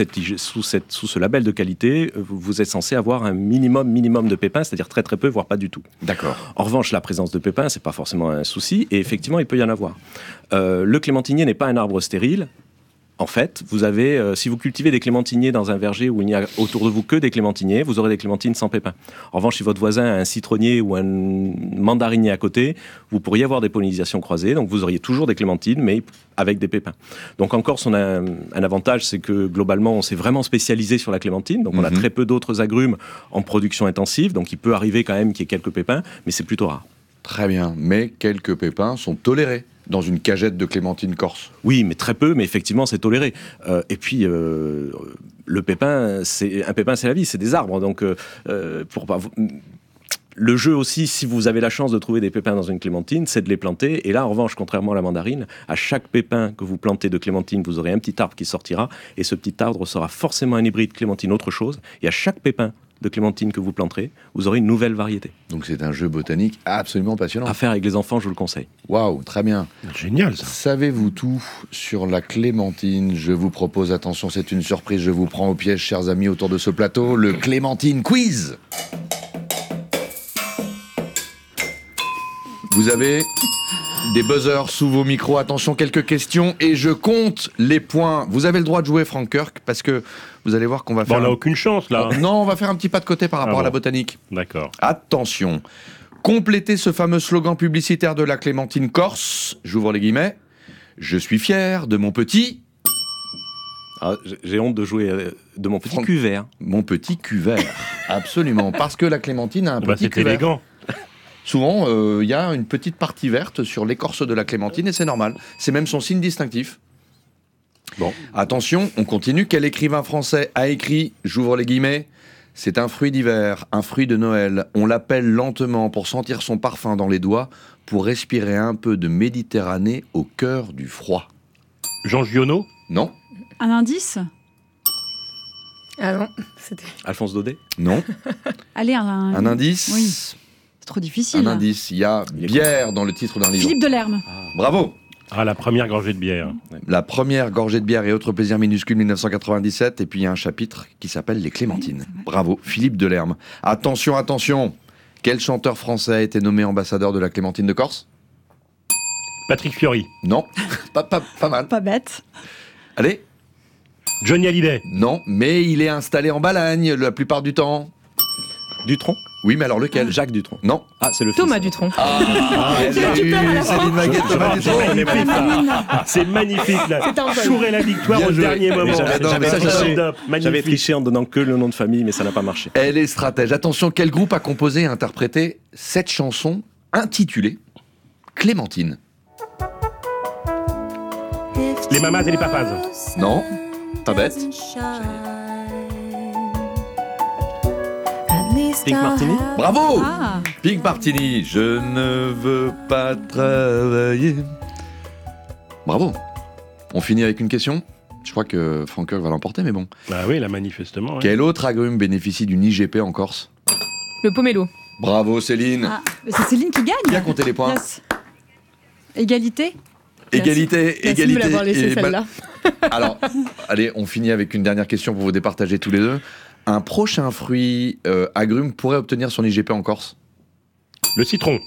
ce label de qualité, vous êtes censé avoir un minimum de pépins, c'est-à-dire très très peu, voire pas du tout. D'accord. En revanche, la présence de pépins, c'est pas forcément un souci, et effectivement, il peut y en avoir. Le clémentinier n'est pas un arbre stérile. En fait, vous avez, si vous cultivez des clémentiniers dans un verger où il n'y a autour de vous que des clémentiniers, vous aurez des clémentines sans pépins. En revanche, si votre voisin a un citronnier ou un mandarinier à côté, vous pourriez avoir des pollinisations croisées, donc vous auriez toujours des clémentines, mais avec des pépins. Donc en Corse, on a un avantage, c'est que globalement, on s'est vraiment spécialisé sur la clémentine, donc on a très peu d'autres agrumes en production intensive, donc il peut arriver quand même qu'il y ait quelques pépins, mais c'est plutôt rare. Très bien, mais quelques pépins sont tolérés dans une cagette de clémentine corse. Oui, mais très peu, mais effectivement, c'est toléré. Et puis, le pépin, c'est la vie, c'est des arbres. Donc, le jeu aussi, si vous avez la chance de trouver des pépins dans une clémentine, c'est de les planter. Et là, en revanche, contrairement à la mandarine, à chaque pépin que vous plantez de clémentine, vous aurez un petit arbre qui sortira. Et ce petit arbre sera forcément un hybride clémentine autre chose. Et à chaque pépin de clémentine que vous planterez, vous aurez une nouvelle variété. Donc c'est un jeu botanique absolument passionnant. À faire avec les enfants, je vous le conseille. Waouh, très bien. Génial ça. Savez-vous tout sur la clémentine? Je vous propose, attention, c'est une surprise, je vous prends au piège, chers amis, autour de ce plateau, le Clémentine Quiz. Vous avez des buzzers sous vos micros. Attention, quelques questions et je compte les points. Vous avez le droit de jouer, Franck Kirk, parce que vous allez voir qu'on va faire... on n'a aucune chance, là. Non, on va faire un petit pas de côté par rapport à la botanique. D'accord. Attention. Complétez ce fameux slogan publicitaire de la Clémentine Corse. J'ouvre les guillemets. Je suis fier de mon petit... Ah, j'ai honte de jouer de mon petit cuvert. Mon petit cuvert, absolument. Parce que la clémentine a un petit cuvert. C'est élégant. Souvent, il y a une petite partie verte sur l'écorce de la clémentine et c'est normal. C'est même son signe distinctif. Bon. Attention, on continue. Quel écrivain français a écrit, j'ouvre les guillemets, c'est un fruit d'hiver, un fruit de Noël. On l'appelle lentement pour sentir son parfum dans les doigts, pour respirer un peu de Méditerranée au cœur du froid. Jean Giono ? Non. Un indice ? Ah non, c'était... Alphonse Daudet ? Non. Allez, un indice ? Oui. C'est trop difficile. Un indice. Il y a bière dans le titre d'un livre. Philippe Delerme. Bravo. Ah, la première gorgée de bière. La première gorgée de bière et autres plaisirs minuscules 1997. Et puis il y a un chapitre qui s'appelle Les Clémentines. Bravo, Philippe Delerme. Attention, attention. Quel chanteur français a été nommé ambassadeur de la Clémentine de Corse ? Patrick Fiori. Non, pas mal. Pas bête. Allez. Johnny Hallyday. Non, mais il est installé en Balagne la plupart du temps. Dutronc. Oui, mais alors lequel ? Jacques Dutronc. Non. Ah, c'est le Thomas fils. Dutronc. Elle a eu Céline Maguette, Thomas Dutronc. C'est magnifique, là. C'est un peu. Chourer la victoire Bien au joué. dernier moment. J'avais triché en donnant que le nom de famille, mais ça n'a pas marché. Elle est stratège. Attention, quel groupe a composé et interprété cette chanson intitulée Clémentine ? Les mamas et les papas. Non, pas bête. Pink Martini. Bravo Ah. Pink Martini, je ne veux pas travailler. Bravo. On finit avec une question. Je crois que Franck va l'emporter, mais bon. Bah oui, là, manifestement. Ouais. Quel autre agrume bénéficie d'une IGP en Corse ? Le pomelo. Bravo Céline. Ah, mais c'est Céline qui gagne. Qui a compté les points ? Yes. Égalité. Égalité, Merci de me l'avoir laissé, et celle-là. Alors, allez, on finit avec une dernière question pour vous départager tous les deux. Un prochain fruit agrume pourrait obtenir son IGP en Corse ? Le citron.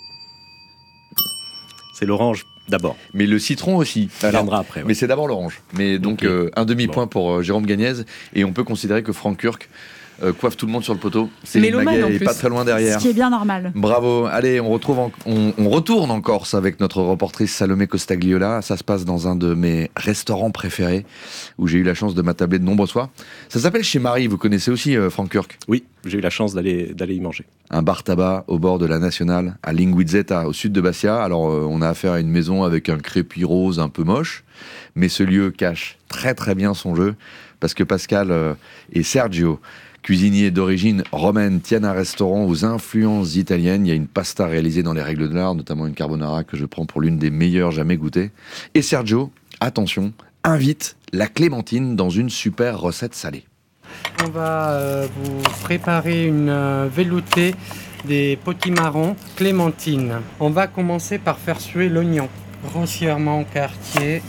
C'est l'orange d'abord. Mais le citron aussi. Ça viendra après. Ouais. Mais c'est d'abord l'orange. Mais donc, Ok. un demi-point pour Jérôme Gagnez. Et on peut considérer que Franck Kurk coiffe tout le monde sur le poteau. Céline Mélomane, Maguet en est plus. pas très loin derrière. Ce qui est bien normal. Bravo. Allez, on retourne en Corse avec notre reportrice Salomé Costagliola. Ça se passe dans un de mes restaurants préférés où j'ai eu la chance de m'attabler de nombreuses fois. Ça s'appelle Chez Marie. Vous connaissez aussi Franck Kurk ? Oui, j'ai eu la chance d'aller y manger. Un bar tabac au bord de la Nationale à Linguizzetta, au sud de Bastia. Alors, on a affaire à une maison avec un crépi rose un peu moche, mais ce lieu cache très très bien son jeu parce que Pascal et Sergio, cuisiniers d'origine romaine, tiennent un restaurant aux influences italiennes. Il y a une pasta réalisée dans les règles de l'art, notamment une carbonara que je prends pour l'une des meilleures jamais goûtées. Et Sergio, attention, invite la Clémentine dans une super recette salée. On va vous préparer une veloutée des potimarrons Clémentine. On va commencer par faire suer l'oignon, grossièrement en quartier.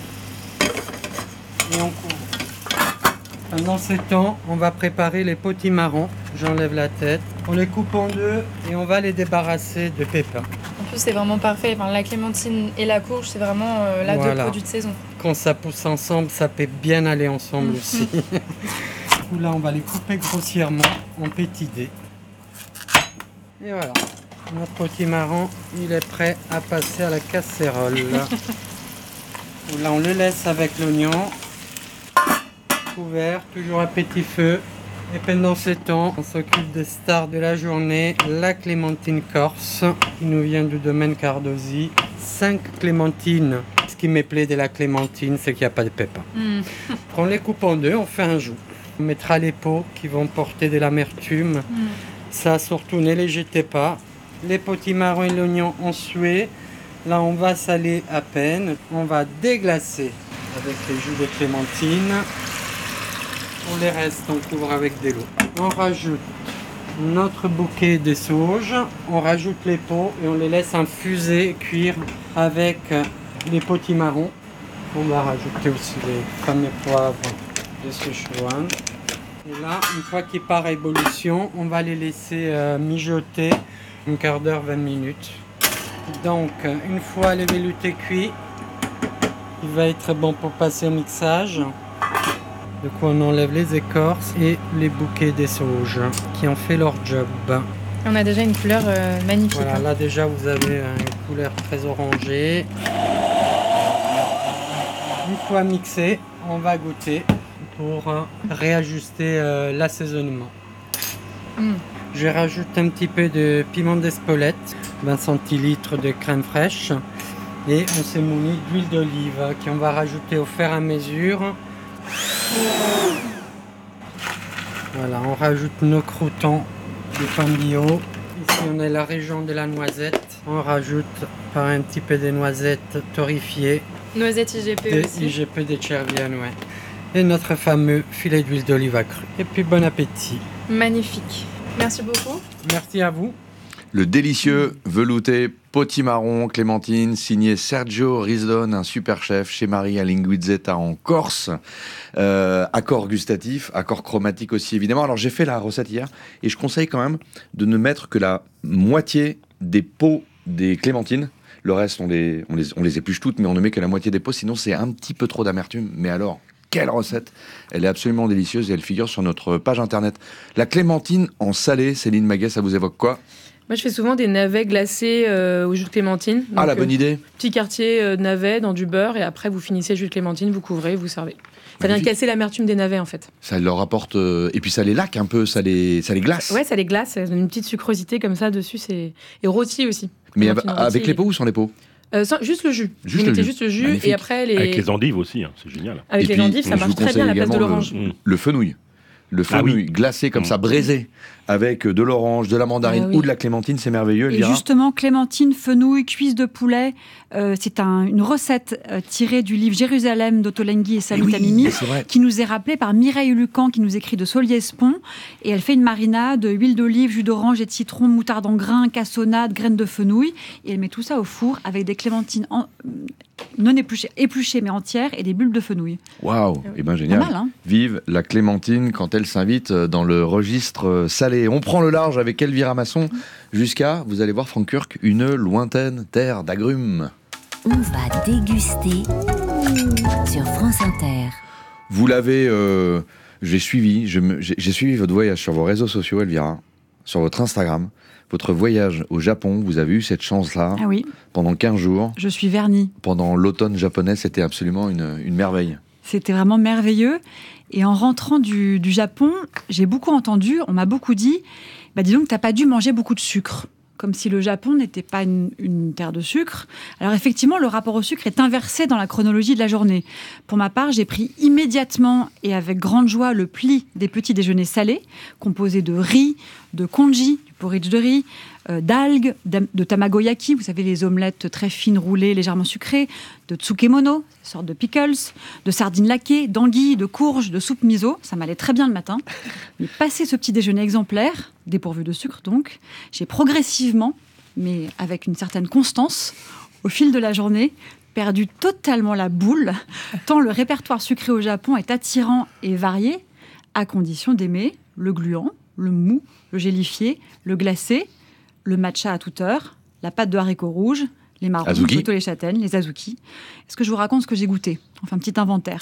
Et on couvre. Pendant ce temps, on va préparer les potimarrons. J'enlève la tête. On les coupe en deux et on va les débarrasser de pépins. En plus, c'est vraiment parfait. Enfin, la clémentine et la courge, c'est vraiment là deux produits de saison. Quand ça pousse ensemble, ça peut bien aller ensemble aussi. Du coup, là, on va les couper grossièrement en petits dés. Et voilà. Notre potimarron, il est prêt à passer à la casserole. Là, on le laisse avec l'oignon. Couvert, toujours à petit feu. Et pendant ce temps, on s'occupe des stars de la journée, la clémentine corse, qui nous vient du domaine Cardosi. 5 clémentines. Ce qui me plaît de la clémentine, c'est qu'il n'y a pas de pépins. On les coupe en deux, on fait un jus. On mettra les peaux qui vont porter de l'amertume. Ça, surtout, ne les jetez pas. Les potimarrons et l'oignon ont sué. Là, on va saler à peine. On va déglacer avec les jus de clémentine. Pour les restes, on couvre avec de l'eau. On rajoute notre bouquet de sauge. On rajoute les peaux et on les laisse infuser, cuire avec les potimarrons. On va rajouter aussi les fameux poivres de Sichuan. Et là, une fois qu'ils partent à ébullition, on va les laisser mijoter un quart d'heure, 20 minutes. Donc, une fois les veloutés cuits, il va être bon pour passer au mixage. Du coup, on enlève les écorces et les bouquets des sauges qui ont fait leur job. On a déjà une couleur magnifique. Voilà, là déjà vous avez une couleur très orangée. Une fois mixé, on va goûter pour réajuster l'assaisonnement. Je rajoute un petit peu de piment d'Espelette, 20 centilitres de crème fraîche et on s'est muni d'huile d'olive qu'on va rajouter au fur et à mesure. Voilà, on rajoute nos croûtons de pain bio. Ici, on est la région de la noisette. On rajoute par un petit peu de noisettes torréfiées. Noisettes IGP aussi. IGP de Cerviane, ouais. Et notre fameux filet d'huile d'olive accru. Et puis, bon appétit. Magnifique. Merci beaucoup. Merci à vous. Le délicieux velouté Potimarron, clémentine, signé Sergio Risdon, un super chef chez Maria Linguizzetta en Corse. Accord gustatif, accord chromatique aussi évidemment. Alors j'ai fait la recette hier et je conseille quand même de ne mettre que la moitié des peaux des clémentines. Le reste, on les épluche toutes, mais on ne met que la moitié des peaux, sinon c'est un petit peu trop d'amertume. Mais alors, quelle recette! Elle est absolument délicieuse et elle figure sur notre page internet. La clémentine en salé, Céline Maguet, ça vous évoque quoi? Moi, je fais souvent des navets glacés au jus de clémentine. Donc, la bonne idée. Petit quartier de navet dans du beurre et après, vous finissez le jus de clémentine, vous couvrez, vous servez. Ça vient casser l'amertume des navets, en fait. Ça leur apporte... et puis ça les laque un peu, ça les glace. Ouais, ça les glace. Ça donne une petite sucrosité comme ça dessus. Et rôti aussi. Mais avec les peaux ou sans les peaux? Juste le jus. Vous mettez juste le jus. Magnifique. Et après... Avec les endives aussi, c'est génial. Avec les endives, ça marche très bien à la place de l'orange. Le fenouil. Le fenouil glacé comme ça, braisé, avec de l'orange, de la mandarine ou de la clémentine, c'est merveilleux. Et justement, clémentine, fenouil, cuisse de poulet, c'est une recette tirée du livre Jérusalem d'Ottolenghi et Sami Tamimi, qui nous est rappelée par Mireille Lucan, qui nous écrit de Soliespont. Et elle fait une marinade, huile d'olive, jus d'orange et de citron, moutarde en grains, cassonade, graines de fenouil. Et elle met tout ça au four avec des clémentines non épluchées mais entières et des bulbes de fenouil. Waouh, et ben génial. Pas mal, hein. Vive la clémentine quand elle s'invite dans le registre salé. On prend le large avec Elvira Masson jusqu'à, vous allez voir Franck Turc, une lointaine terre d'agrumes. On va déguster sur France Inter. Vous l'avez, j'ai suivi votre voyage sur vos réseaux sociaux, Elvira, sur votre Instagram. Votre voyage au Japon, vous avez eu cette chance-là pendant 15 jours. Je suis vernie. Pendant l'automne japonais, c'était absolument une merveille. C'était vraiment merveilleux. Et en rentrant du Japon, j'ai beaucoup entendu, on m'a beaucoup dit, dis donc, t'as pas dû manger beaucoup de sucre. Comme si le Japon n'était pas une terre de sucre. Alors effectivement, le rapport au sucre est inversé dans la chronologie de la journée. Pour ma part, j'ai pris immédiatement et avec grande joie le pli des petits déjeuners salés, composés de riz, de congee, du porridge de riz, d'algues, de tamagoyaki, vous savez, les omelettes très fines roulées, légèrement sucrées, de tsukemono, sorte de pickles, de sardines laquées, d'anguilles, de courges, de soupe miso. Ça m'allait très bien le matin. Mais passé ce petit déjeuner exemplaire, dépourvu de sucre donc, j'ai progressivement, mais avec une certaine constance, au fil de la journée, perdu totalement la boule, tant le répertoire sucré au Japon est attirant et varié, à condition d'aimer le gluant, le mou, le gélifié, le glacé, le matcha à toute heure, la pâte de haricots rouges, les marrons, plutôt les châtaignes, les azuki. Est-ce que je vous raconte ce que j'ai goûté? Enfin, un petit inventaire.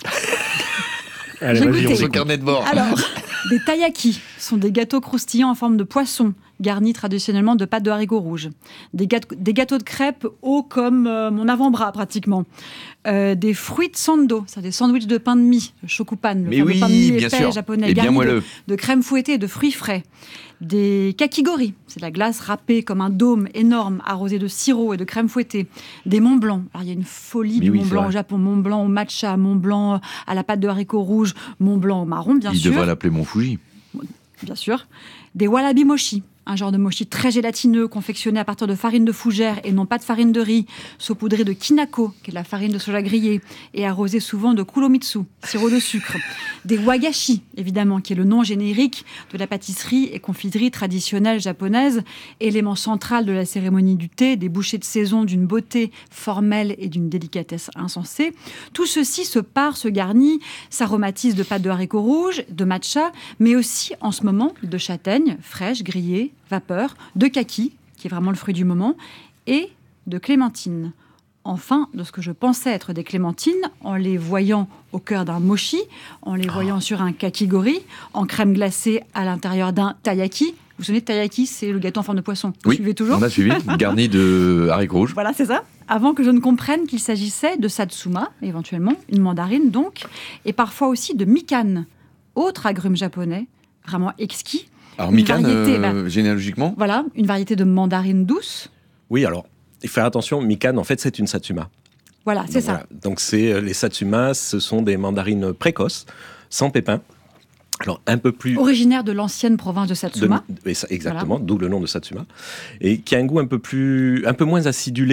Allez, j'ai vas-y, goûté. Son carnet de bord. Alors, des taiyaki sont des gâteaux croustillants en forme de poisson, garnis traditionnellement de pâte de haricots rouges. Des gâteaux de crêpes hauts comme mon avant-bras, pratiquement. Des fruits de sando, c'est des sandwichs de pain de mie, le shokupan, le fameux pain de mie épais japonais, et bien garni de crème fouettée et de fruits frais. Des kakigori, c'est de la glace râpée comme un dôme énorme, arrosé de sirop et de crème fouettée. Des Mont Blanc, alors il y a une folie du Mont Blanc au Japon. Mont Blanc au matcha, Mont Blanc à la pâte de haricots rouges, Mont Blanc au marron, bien sûr. Il devrait l'appeler Mont Fuji. Bien sûr. Des walabi mochi, un genre de mochi très gélatineux, confectionné à partir de farine de fougère et non pas de farine de riz, saupoudré de kinako, qui est de la farine de soja grillée, et arrosé souvent de kuromitsu, sirop de sucre. Des wagashi, évidemment, qui est le nom générique de la pâtisserie et confiserie traditionnelle japonaise, élément central de la cérémonie du thé, des bouchées de saison d'une beauté formelle et d'une délicatesse insensée. Tout ceci se pare, se garnit, s'aromatise de pâte de haricots rouges, de matcha, mais aussi, en ce moment, de châtaignes fraîches, grillées, vapeur, de kaki, qui est vraiment le fruit du moment, et de clémentines. Enfin, de ce que je pensais être des clémentines, en les voyant au cœur d'un mochi, en les voyant sur un kakigori, en crème glacée à l'intérieur d'un taiyaki. Vous vous souvenez de taiyaki, c'est le gâteau en forme de poisson. Vous suivez toujours ? On a suivi, garni de haricots rouges. Voilà, c'est ça. Avant que je ne comprenne qu'il s'agissait de satsuma, éventuellement, une mandarine donc, et parfois aussi de mikan, autre agrume japonais, vraiment exquis. Alors mikan, généalogiquement ? Voilà, une variété de mandarine douce. Oui, alors, il faut faire attention, mikan, en fait, c'est une satsuma. Voilà, c'est ça. Voilà. Donc, les satsumas, ce sont des mandarines précoces, sans pépins. Alors, un peu plus... Originaire de l'ancienne province de Satsuma. Exactement, voilà. D'où le nom de satsuma. Et qui a un goût un peu moins acidulé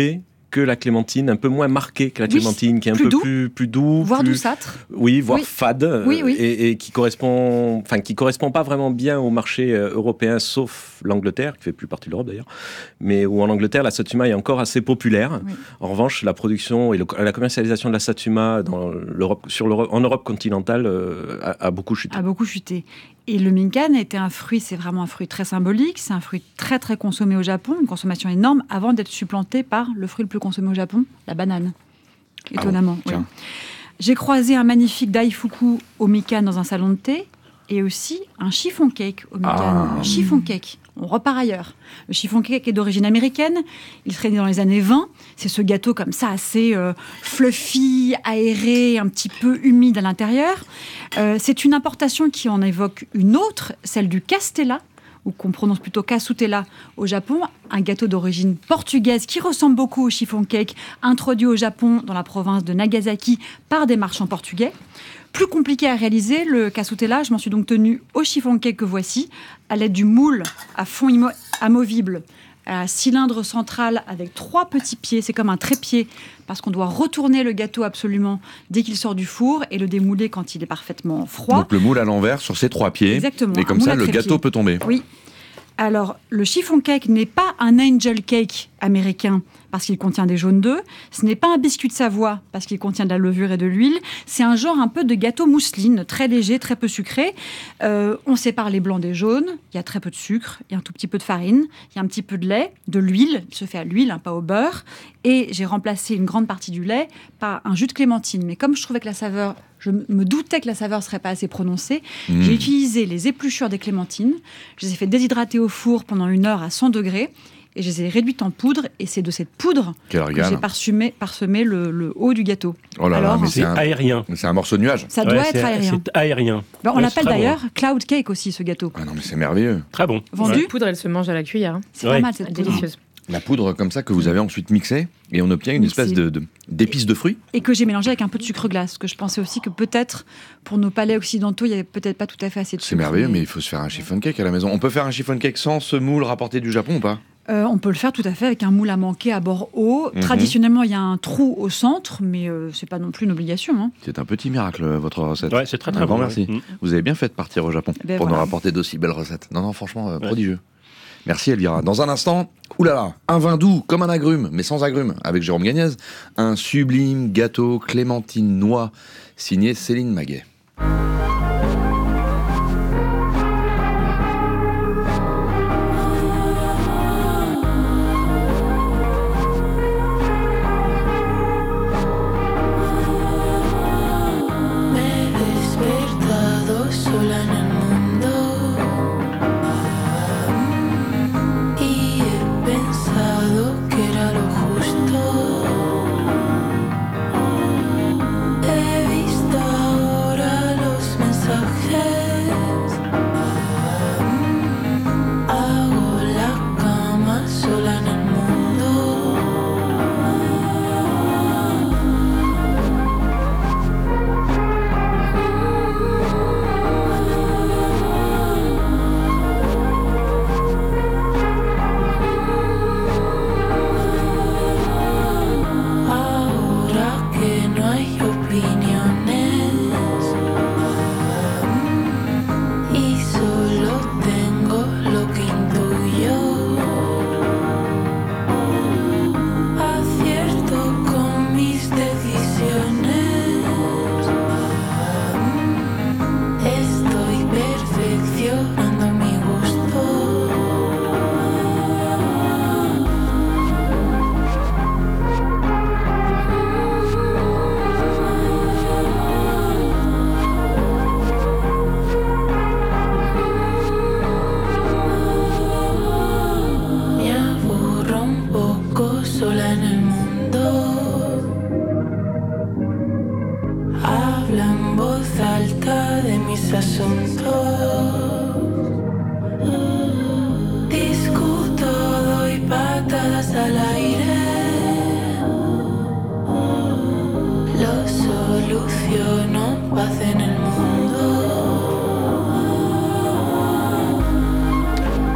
que la clémentine, un peu moins marqué que la clémentine, qui est un peu plus doux, voire douceâtre. Oui, voire fade, et qui correspond pas vraiment bien au marché européen, sauf l'Angleterre, qui fait plus partie de l'Europe d'ailleurs, mais où en Angleterre la satsuma est encore assez populaire. Oui. En revanche, la production et la commercialisation de la satsuma en Europe continentale a beaucoup chuté. A beaucoup chuté. Et le minkan était c'est vraiment un fruit très symbolique, c'est un fruit très très consommé au Japon, une consommation énorme, avant d'être supplanté par le fruit le plus consommé au Japon, la banane. Étonnamment. Ah bon, oui. J'ai croisé un magnifique daifuku au mikan dans un salon de thé, et aussi un chiffon cake au mikan. Un chiffon cake. On repart ailleurs. Le chiffon cake est d'origine américaine. Il serait né dans les années 20. C'est ce gâteau comme ça, assez fluffy, aéré, un petit peu humide à l'intérieur. C'est une importation qui en évoque une autre, celle du castella, ou qu'on prononce plutôt casutella au Japon, un gâteau d'origine portugaise qui ressemble beaucoup au chiffon cake, introduit au Japon dans la province de Nagasaki par des marchands portugais. Plus compliqué à réaliser, le casutella, je m'en suis donc tenue au chiffon cake que voici, à l'aide du moule à fond amovible, à cylindre central avec 3 petits pieds, c'est comme un trépied, parce qu'on doit retourner le gâteau absolument dès qu'il sort du four et le démouler quand il est parfaitement froid. Donc le moule à l'envers sur ses 3 pieds. Exactement. Et comme ça, le gâteau peut tomber. Oui. Alors, le chiffon cake n'est pas un angel cake américain parce qu'il contient des jaunes d'œufs. Ce n'est pas un biscuit de Savoie parce qu'il contient de la levure et de l'huile. C'est un genre un peu de gâteau mousseline, très léger, très peu sucré. On sépare les blancs des jaunes. Il y a très peu de sucre, il y a un tout petit peu de farine, il y a un petit peu de lait, de l'huile. Il se fait à l'huile, pas au beurre. Et j'ai remplacé une grande partie du lait par un jus de clémentine. Mais comme je trouvais que la saveur... Je me doutais que la saveur ne serait pas assez prononcée. J'ai utilisé les épluchures des clémentines. Je les ai fait déshydrater au four pendant 1 heure à 100 degrés. Et je les ai réduites en poudre. Et c'est de cette poudre que j'ai parsemé le haut du gâteau. Oh là là, mais c'est aérien. C'est un morceau de nuage. Ça doit être aérien. C'est aérien. On l'appelle d'ailleurs cloud cake aussi, ce gâteau. Ah non, mais c'est merveilleux. Très bon. Vendu. La poudre, elle se mange à la cuillère. C'est pas mal, cette poudre. Délicieuse. La poudre comme ça que vous avez ensuite mixée et on obtient une espèce d'épice de fruits. Et que j'ai mélangé avec un peu de sucre glace. Parce que je pensais aussi que peut-être, pour nos palais occidentaux, il n'y avait peut-être pas tout à fait assez de sucre. C'est merveilleux, mais il faut se faire un chiffon cake à la maison. On peut faire un chiffon cake sans ce moule rapporté du Japon ou pas ? On peut le faire tout à fait avec un moule à manquer à bord haut. Traditionnellement, il y a un trou au centre, mais c'est pas non plus une obligation. Hein. C'est un petit miracle, votre recette. Ouais, c'est très très bon. Merci. Vous avez bien fait de partir au Japon pour nous rapporter d'aussi belles recettes. Non, franchement, prodigieux. Merci Elvira. Dans un instant, un vin doux comme un agrume, mais sans agrume, avec Jérôme Gagnez. Un sublime gâteau clémentine noix, signé Céline Maguet.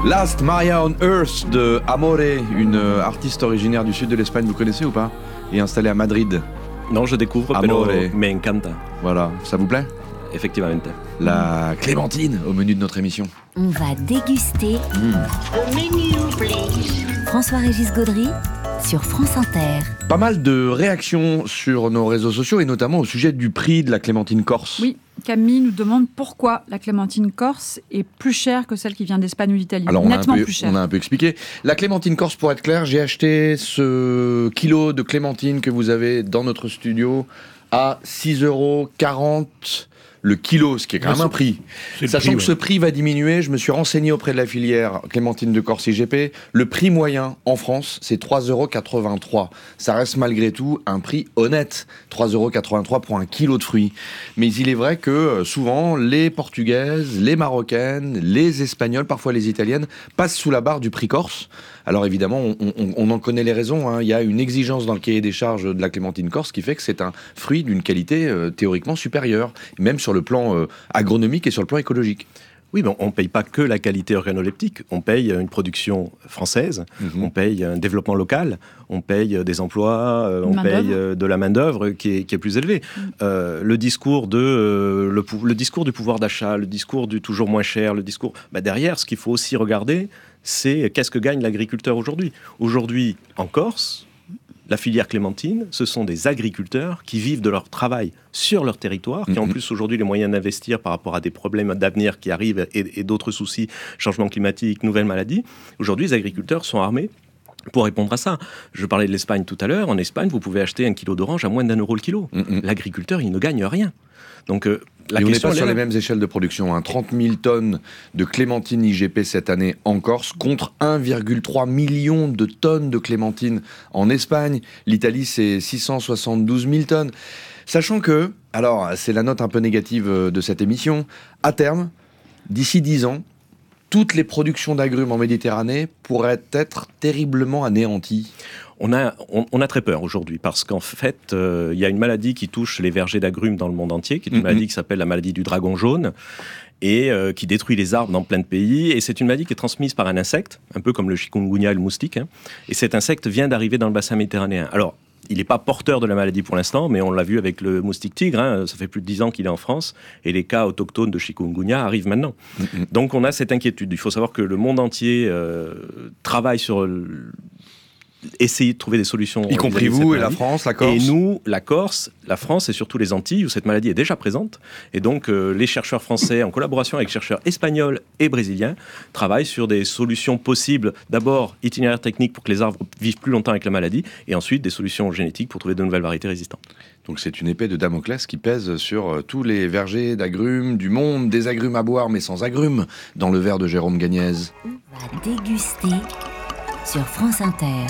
Last Maria on Earth de Amore, une artiste originaire du sud de l'Espagne, vous connaissez ou pas? Et installée à Madrid. Non, je découvre, Amore. pero me encanta. Voilà, ça vous plaît? Effectivement. La clémentine au menu de notre émission. On va déguster. The menu, please. François-Régis Gaudry sur France Inter. Pas mal de réactions sur nos réseaux sociaux et notamment au sujet du prix de la clémentine corse. Oui, Camille nous demande pourquoi la clémentine corse est plus chère que celle qui vient d'Espagne ou d'Italie. Alors nettement plus chère. on a un peu expliqué. La clémentine corse, pour être clair, j'ai acheté ce kilo de clémentine que vous avez dans notre studio à 6,40 € le kilo, ce qui est quand même un prix. Sachant que ce prix va diminuer, je me suis renseigné auprès de la filière Clémentine de Corse IGP. Le prix moyen en France, c'est 3,83 €. Ça reste malgré tout un prix honnête, 3,83 € pour un kilo de fruits. Mais il est vrai que souvent, les Portugaises, les Marocaines, les Espagnoles, parfois les Italiennes, passent sous la barre du prix corse. Alors évidemment, on en connaît les raisons. Hein. Il y a une exigence dans le cahier des charges de la clémentine corse qui fait que c'est un fruit d'une qualité théoriquement supérieure, même sur le plan agronomique et sur le plan écologique. Oui, mais on ne paye pas que la qualité organoleptique, on paye une production française, on paye un développement local, on paye des emplois, on paye de la main-d'œuvre qui est plus élevée. Le discours du pouvoir d'achat, le discours du toujours moins cher, le discours. Derrière, ce qu'il faut aussi regarder, c'est qu'est-ce que gagne l'agriculteur aujourd'hui. Aujourd'hui, en Corse, la filière clémentine, ce sont des agriculteurs qui vivent de leur travail sur leur territoire, qui ont en plus aujourd'hui les moyens d'investir par rapport à des problèmes d'avenir qui arrivent et d'autres soucis, changement climatique, nouvelles maladies. Aujourd'hui, les agriculteurs sont armés pour répondre à ça. Je parlais de l'Espagne tout à l'heure. En Espagne, vous pouvez acheter un kilo d'orange à moins d'1 € le kilo. L'agriculteur, il ne gagne rien. Donc, on n'est pas sur les mêmes échelles de production. 30 000 tonnes de clémentine IGP cette année en Corse, contre 1,3 million de tonnes de clémentine en Espagne. L'Italie, c'est 672 000 tonnes. Sachant que, alors c'est la note un peu négative de cette émission, à terme, d'ici 10 ans, toutes les productions d'agrumes en Méditerranée pourraient être terriblement anéanties. On a très peur aujourd'hui parce qu'en fait, il y a une maladie qui touche les vergers d'agrumes dans le monde entier, qui est une maladie qui s'appelle la maladie du dragon jaune et qui détruit les arbres dans plein de pays. Et c'est une maladie qui est transmise par un insecte, un peu comme le chikungunya et le moustique. Et cet insecte vient d'arriver dans le bassin méditerranéen. Alors, il n'est pas porteur de la maladie pour l'instant, mais on l'a vu avec le moustique tigre. Ça fait plus de 10 ans qu'il est en France. Et les cas autochtones de chikungunya arrivent maintenant. Donc on a cette inquiétude. Il faut savoir que le monde entier travaille sur essayer de trouver des solutions. Y compris vous et la France, la Corse. Et nous, la Corse, la France et surtout les Antilles, où cette maladie est déjà présente. Et donc, les chercheurs français, en collaboration avec chercheurs espagnols et brésiliens, travaillent sur des solutions possibles. D'abord, itinéraire technique pour que les arbres vivent plus longtemps avec la maladie. Et ensuite, des solutions génétiques pour trouver de nouvelles variétés résistantes. Donc c'est une épée de Damoclès qui pèse sur tous les vergers d'agrumes du monde, des agrumes à boire mais sans agrumes, dans le verre de Jérôme Gagnez. On va déguster sur France Inter.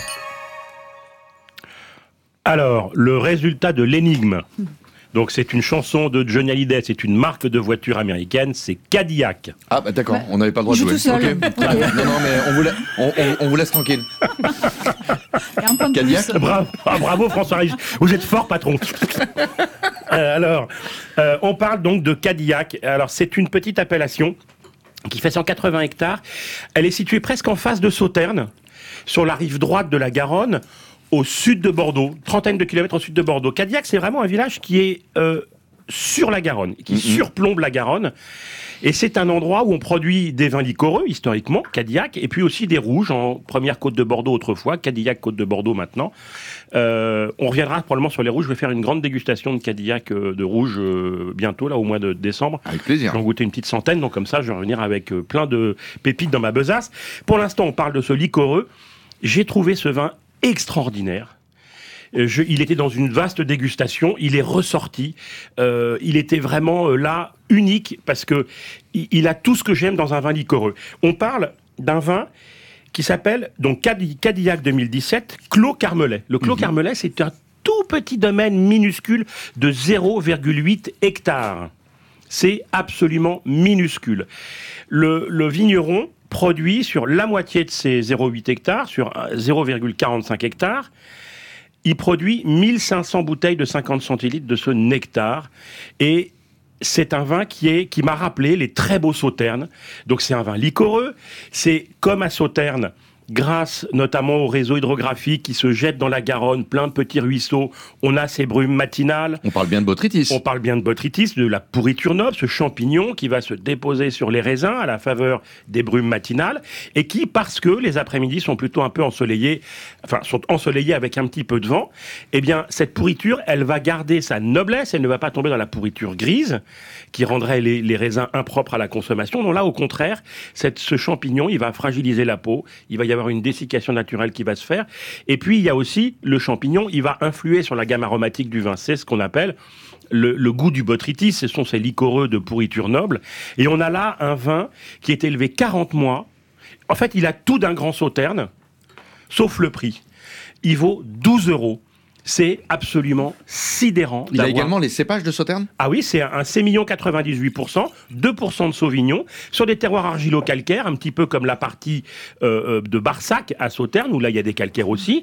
Alors, le résultat de l'énigme. Donc, c'est une chanson de Johnny Hallyday, c'est une marque de voiture américaine, c'est Cadillac. Ah, d'accord, on n'avait pas le droit de jouer. Tout seul. Okay. Non, mais on vous laisse tranquille. Cadillac. Bravo François-Régis, vous êtes fort patron. Alors, on parle donc de Cadillac. Alors, c'est une petite appellation qui fait 180 hectares. Elle est située presque en face de Sauternes, sur la rive droite de la Garonne, au sud de Bordeaux, trentaine de kilomètres au sud de Bordeaux. Cadillac, c'est vraiment un village qui est sur la Garonne, qui surplombe la Garonne. Et c'est un endroit où on produit des vins liquoreux, historiquement, Cadillac, et puis aussi des rouges, en première côte de Bordeaux autrefois, Cadillac, côte de Bordeaux maintenant. On reviendra probablement sur les rouges. Je vais faire une grande dégustation de Cadillac de rouge bientôt, là, au mois de décembre. Avec plaisir. J'en goûter une petite centaine, donc comme ça, je vais revenir avec plein de pépites dans ma besace. Pour l'instant, on parle de ce liquoreux. J'ai trouvé ce vin extraordinaire. Il était dans une vaste dégustation, il est ressorti, il était vraiment là, unique, parce que il a tout ce que j'aime dans un vin liquoreux. On parle d'un vin qui s'appelle donc Cadillac 2017, Clos Carmelet. Le Clos Carmelet, c'est un tout petit domaine minuscule de 0,8 hectares. C'est absolument minuscule. Le vigneron produit sur la moitié de ces 0,8 hectares, sur 0,45 hectares, il produit 1500 bouteilles de 50 centilitres de ce nectar. Et c'est un vin qui m'a rappelé les très beaux sauternes. Donc c'est un vin liquoreux. C'est comme à Sauternes, grâce notamment au réseau hydrographique qui se jette dans la Garonne, plein de petits ruisseaux, on a ces brumes matinales. On parle bien de botrytis. On parle bien de botrytis, de la pourriture noble, ce champignon qui va se déposer sur les raisins à la faveur des brumes matinales, et qui, parce que les après-midi sont plutôt un peu ensoleillés, sont ensoleillés avec un petit peu de vent, eh bien, cette pourriture, elle va garder sa noblesse, elle ne va pas tomber dans la pourriture grise, qui rendrait les raisins impropres à la consommation. Non, là, au contraire, ce champignon, il va fragiliser la peau, il va y avoir une dessiccation naturelle qui va se faire. Et puis, il y a aussi le champignon, il va influer sur la gamme aromatique du vin. C'est ce qu'on appelle le goût du botrytis. Ce sont ces liquoreux de pourriture noble. Et on a là un vin qui est élevé 40 mois. En fait, il a tout d'un grand Sauterne, sauf le prix. Il vaut 12 €. C'est absolument sidérant. Il a également les cépages de Sauternes ? Ah oui, c'est un sémillon 98%, 2% de sauvignon, sur des terroirs argilo-calcaires, un petit peu comme la partie de Barsac à Sauternes, où là il y a des calcaires aussi.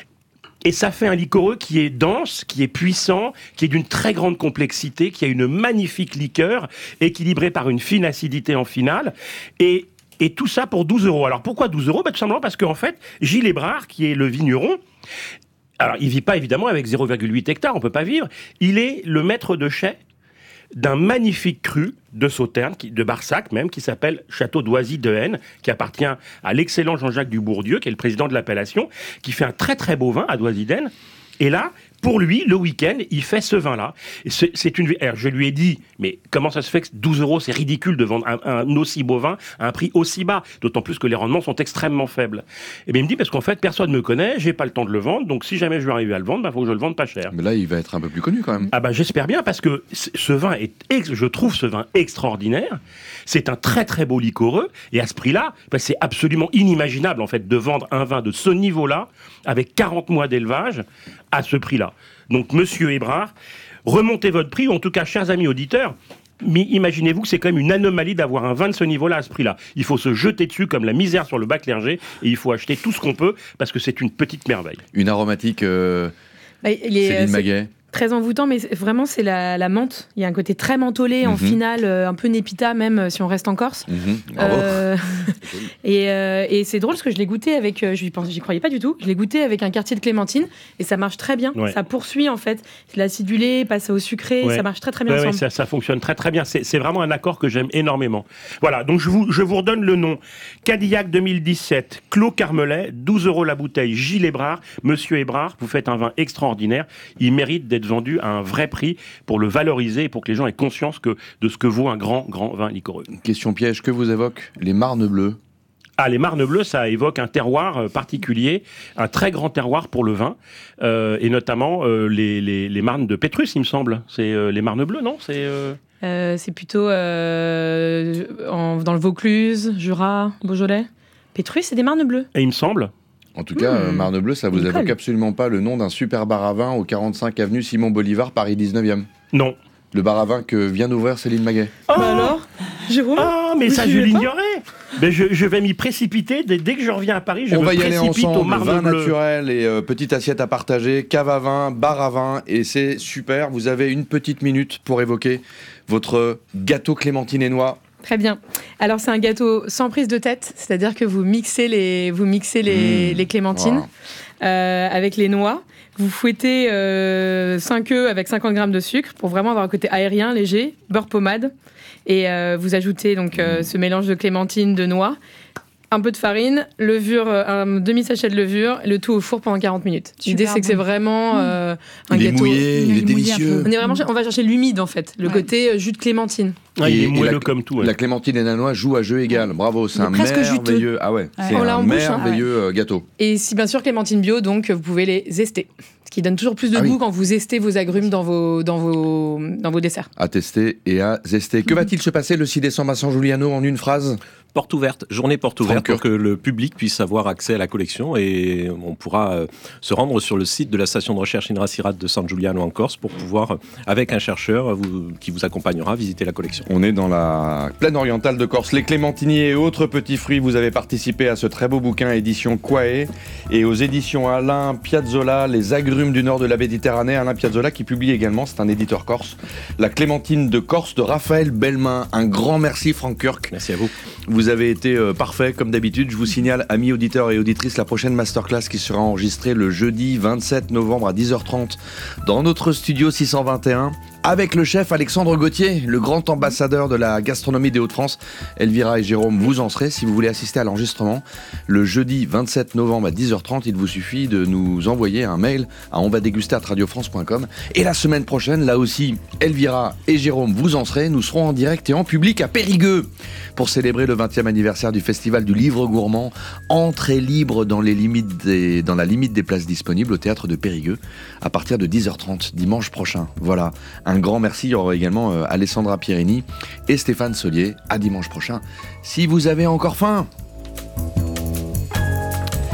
Et ça fait un liquoreux qui est dense, qui est puissant, qui est d'une très grande complexité, qui a une magnifique liqueur, équilibrée par une fine acidité en finale. Et tout ça pour 12 €. Alors pourquoi 12 €? Tout simplement parce qu'en fait, Gilles Hébrard, qui est le vigneron, alors, il vit pas évidemment avec 0,8 hectares, on peut pas vivre. Il est le maître de chai d'un magnifique cru de Sauternes, de Barsac même, qui s'appelle Château d'Oisy de Haine, qui appartient à l'excellent Jean-Jacques Dubourdieu, qui est le président de l'appellation, qui fait un très très beau vin à Doisy d'Haine. Et là, pour lui, le week-end, il fait ce vin-là. Alors, je lui ai dit, mais comment ça se fait que 12 €, c'est ridicule de vendre un aussi beau vin à un prix aussi bas, d'autant plus que les rendements sont extrêmement faibles. Et bien il me dit, parce qu'en fait, personne ne me connaît, j'ai pas le temps de le vendre, donc si jamais je veux arriver à le vendre, il faut que je le vende pas cher. Mais là, il va être un peu plus connu quand même. Ah ben j'espère bien, parce que ce vin je trouve ce vin extraordinaire. C'est un très très beau liquoreux, et à ce prix-là, c'est absolument inimaginable en fait de vendre un vin de ce niveau-là, avec 40 mois d'élevage, à ce prix-là. Donc, Monsieur Hébrard, remontez votre prix, ou en tout cas, chers amis auditeurs, mais imaginez-vous que c'est quand même une anomalie d'avoir un vin de ce niveau-là à ce prix-là. Il faut se jeter dessus comme la misère sur le bas clergé, et il faut acheter tout ce qu'on peut, parce que c'est une petite merveille. Une aromatique, Céline Maguet. Très envoûtant, mais vraiment, c'est la menthe. Il y a un côté très mentholé, en finale, un peu népita, même si on reste en Corse. Et c'est drôle parce que je l'ai goûté avec. J'y croyais pas du tout. Je l'ai goûté avec un quartier de clémentine et ça marche très bien. Ouais. Ça poursuit en fait. L'acidulé, passe au sucré, ça marche très très bien ensemble. Ça fonctionne très très bien. C'est vraiment un accord que j'aime énormément. Voilà, donc je vous redonne le nom. Cadillac 2017, Clos Carmelet, 12 € la bouteille, Gilles Hébrard. Monsieur Hébrard, vous faites un vin extraordinaire. Il mérite d'être vendu à un vrai prix pour le valoriser et pour que les gens aient conscience de ce que vaut un grand vin liquoreux. Question piège, que vous évoquent les Marnes Bleues? Ah, les Marnes Bleues, ça évoque un terroir particulier, un très grand terroir pour le vin, et notamment les Marnes de Pétrus, il me semble. C'est les Marnes Bleues, non? C'est plutôt dans le Vaucluse, Jura, Beaujolais. Pétrus, c'est des Marnes Bleues. Et il me semble. En tout cas, Marne Bleu, ça vous évoque absolument pas le nom d'un super bar à vin au 45 avenue Simon Bolivar, Paris 19e? Non. Le bar à vin que vient d'ouvrir Céline Maguet. Oh bah alors, Jérôme? Ah, mais ça, je l'ignorais. Mais je vais m'y précipiter. Dès que je reviens à Paris, je me précipite au Marne vin Bleu. Naturel et petite assiette à partager, cave à vin, bar à vin, et c'est super. Vous avez une petite minute pour évoquer votre gâteau clémentine et noix. Très bien. Alors, c'est un gâteau sans prise de tête, c'est-à-dire que vous mixez les clémentines avec les noix. Vous fouettez 5 œufs avec 50 grammes de sucre pour vraiment avoir un côté aérien, léger, beurre pommade. Et vous ajoutez donc ce mélange de clémentine, de noix, un peu de farine, levure, un demi-sachet de levure, le tout au four pendant 40 minutes. L'idée, c'est que c'est vraiment un gâteau. Il est délicieux. On va chercher l'humide, en fait, le côté jus de clémentine. Il est moelleux comme tout. La clémentine et la noix jouent à jeu égal. Bravo, c'est un merveilleux. Ah ouais, c'est un merveilleux gâteau. Et si bien sûr clémentine bio, donc vous pouvez les zester. Ce qui donne toujours plus de goût quand vous zestez vos agrumes dans vos desserts. À tester et à zester. Que va-t-il se passer le 6 décembre à San Giuliano en une phrase? Porte ouverte, journée porte ouverte pour que le public puisse avoir accès à la collection et on pourra se rendre sur le site de la station de recherche INRA CIRAD de San Giuliano en Corse pour pouvoir, avec un chercheur qui vous accompagnera, visiter la collection. On est dans la plaine orientale de Corse. Les clémentiniers et autres petits fruits, vous avez participé à ce très beau bouquin édition Quae et aux éditions Alain Piazzolla, Les agrumes du nord de la Méditerranée. Alain Piazzolla qui publie également, c'est un éditeur corse, La Clémentine de Corse de Raphaël Bellemin. Un grand merci Franck Kirk. Merci à vous. Vous avez été parfait comme d'habitude. Je vous signale, amis auditeurs et auditrices, la prochaine masterclass qui sera enregistrée le jeudi 27 novembre à 10h30 dans notre studio 621 avec le chef Alexandre Gauthier, le grand ambassadeur de la gastronomie des Hauts-de-France. Elvira et Jérôme, vous en serez. Si vous voulez assister à l'enregistrement, le jeudi 27 novembre à 10h30, il vous suffit de nous envoyer un mail à onvadeguster@radiofrance.com. Et la semaine prochaine, là aussi, Elvira et Jérôme, vous en serez. Nous serons en direct et en public à Périgueux pour célébrer le 20e anniversaire du Festival du Livre Gourmand. Entrée libre dans la limite des places disponibles au théâtre de Périgueux à partir de 10h30 dimanche prochain. Voilà. Un grand merci. Il y aura également Alessandra Pierini et Stéphane Solier. À dimanche prochain. Si vous avez encore faim.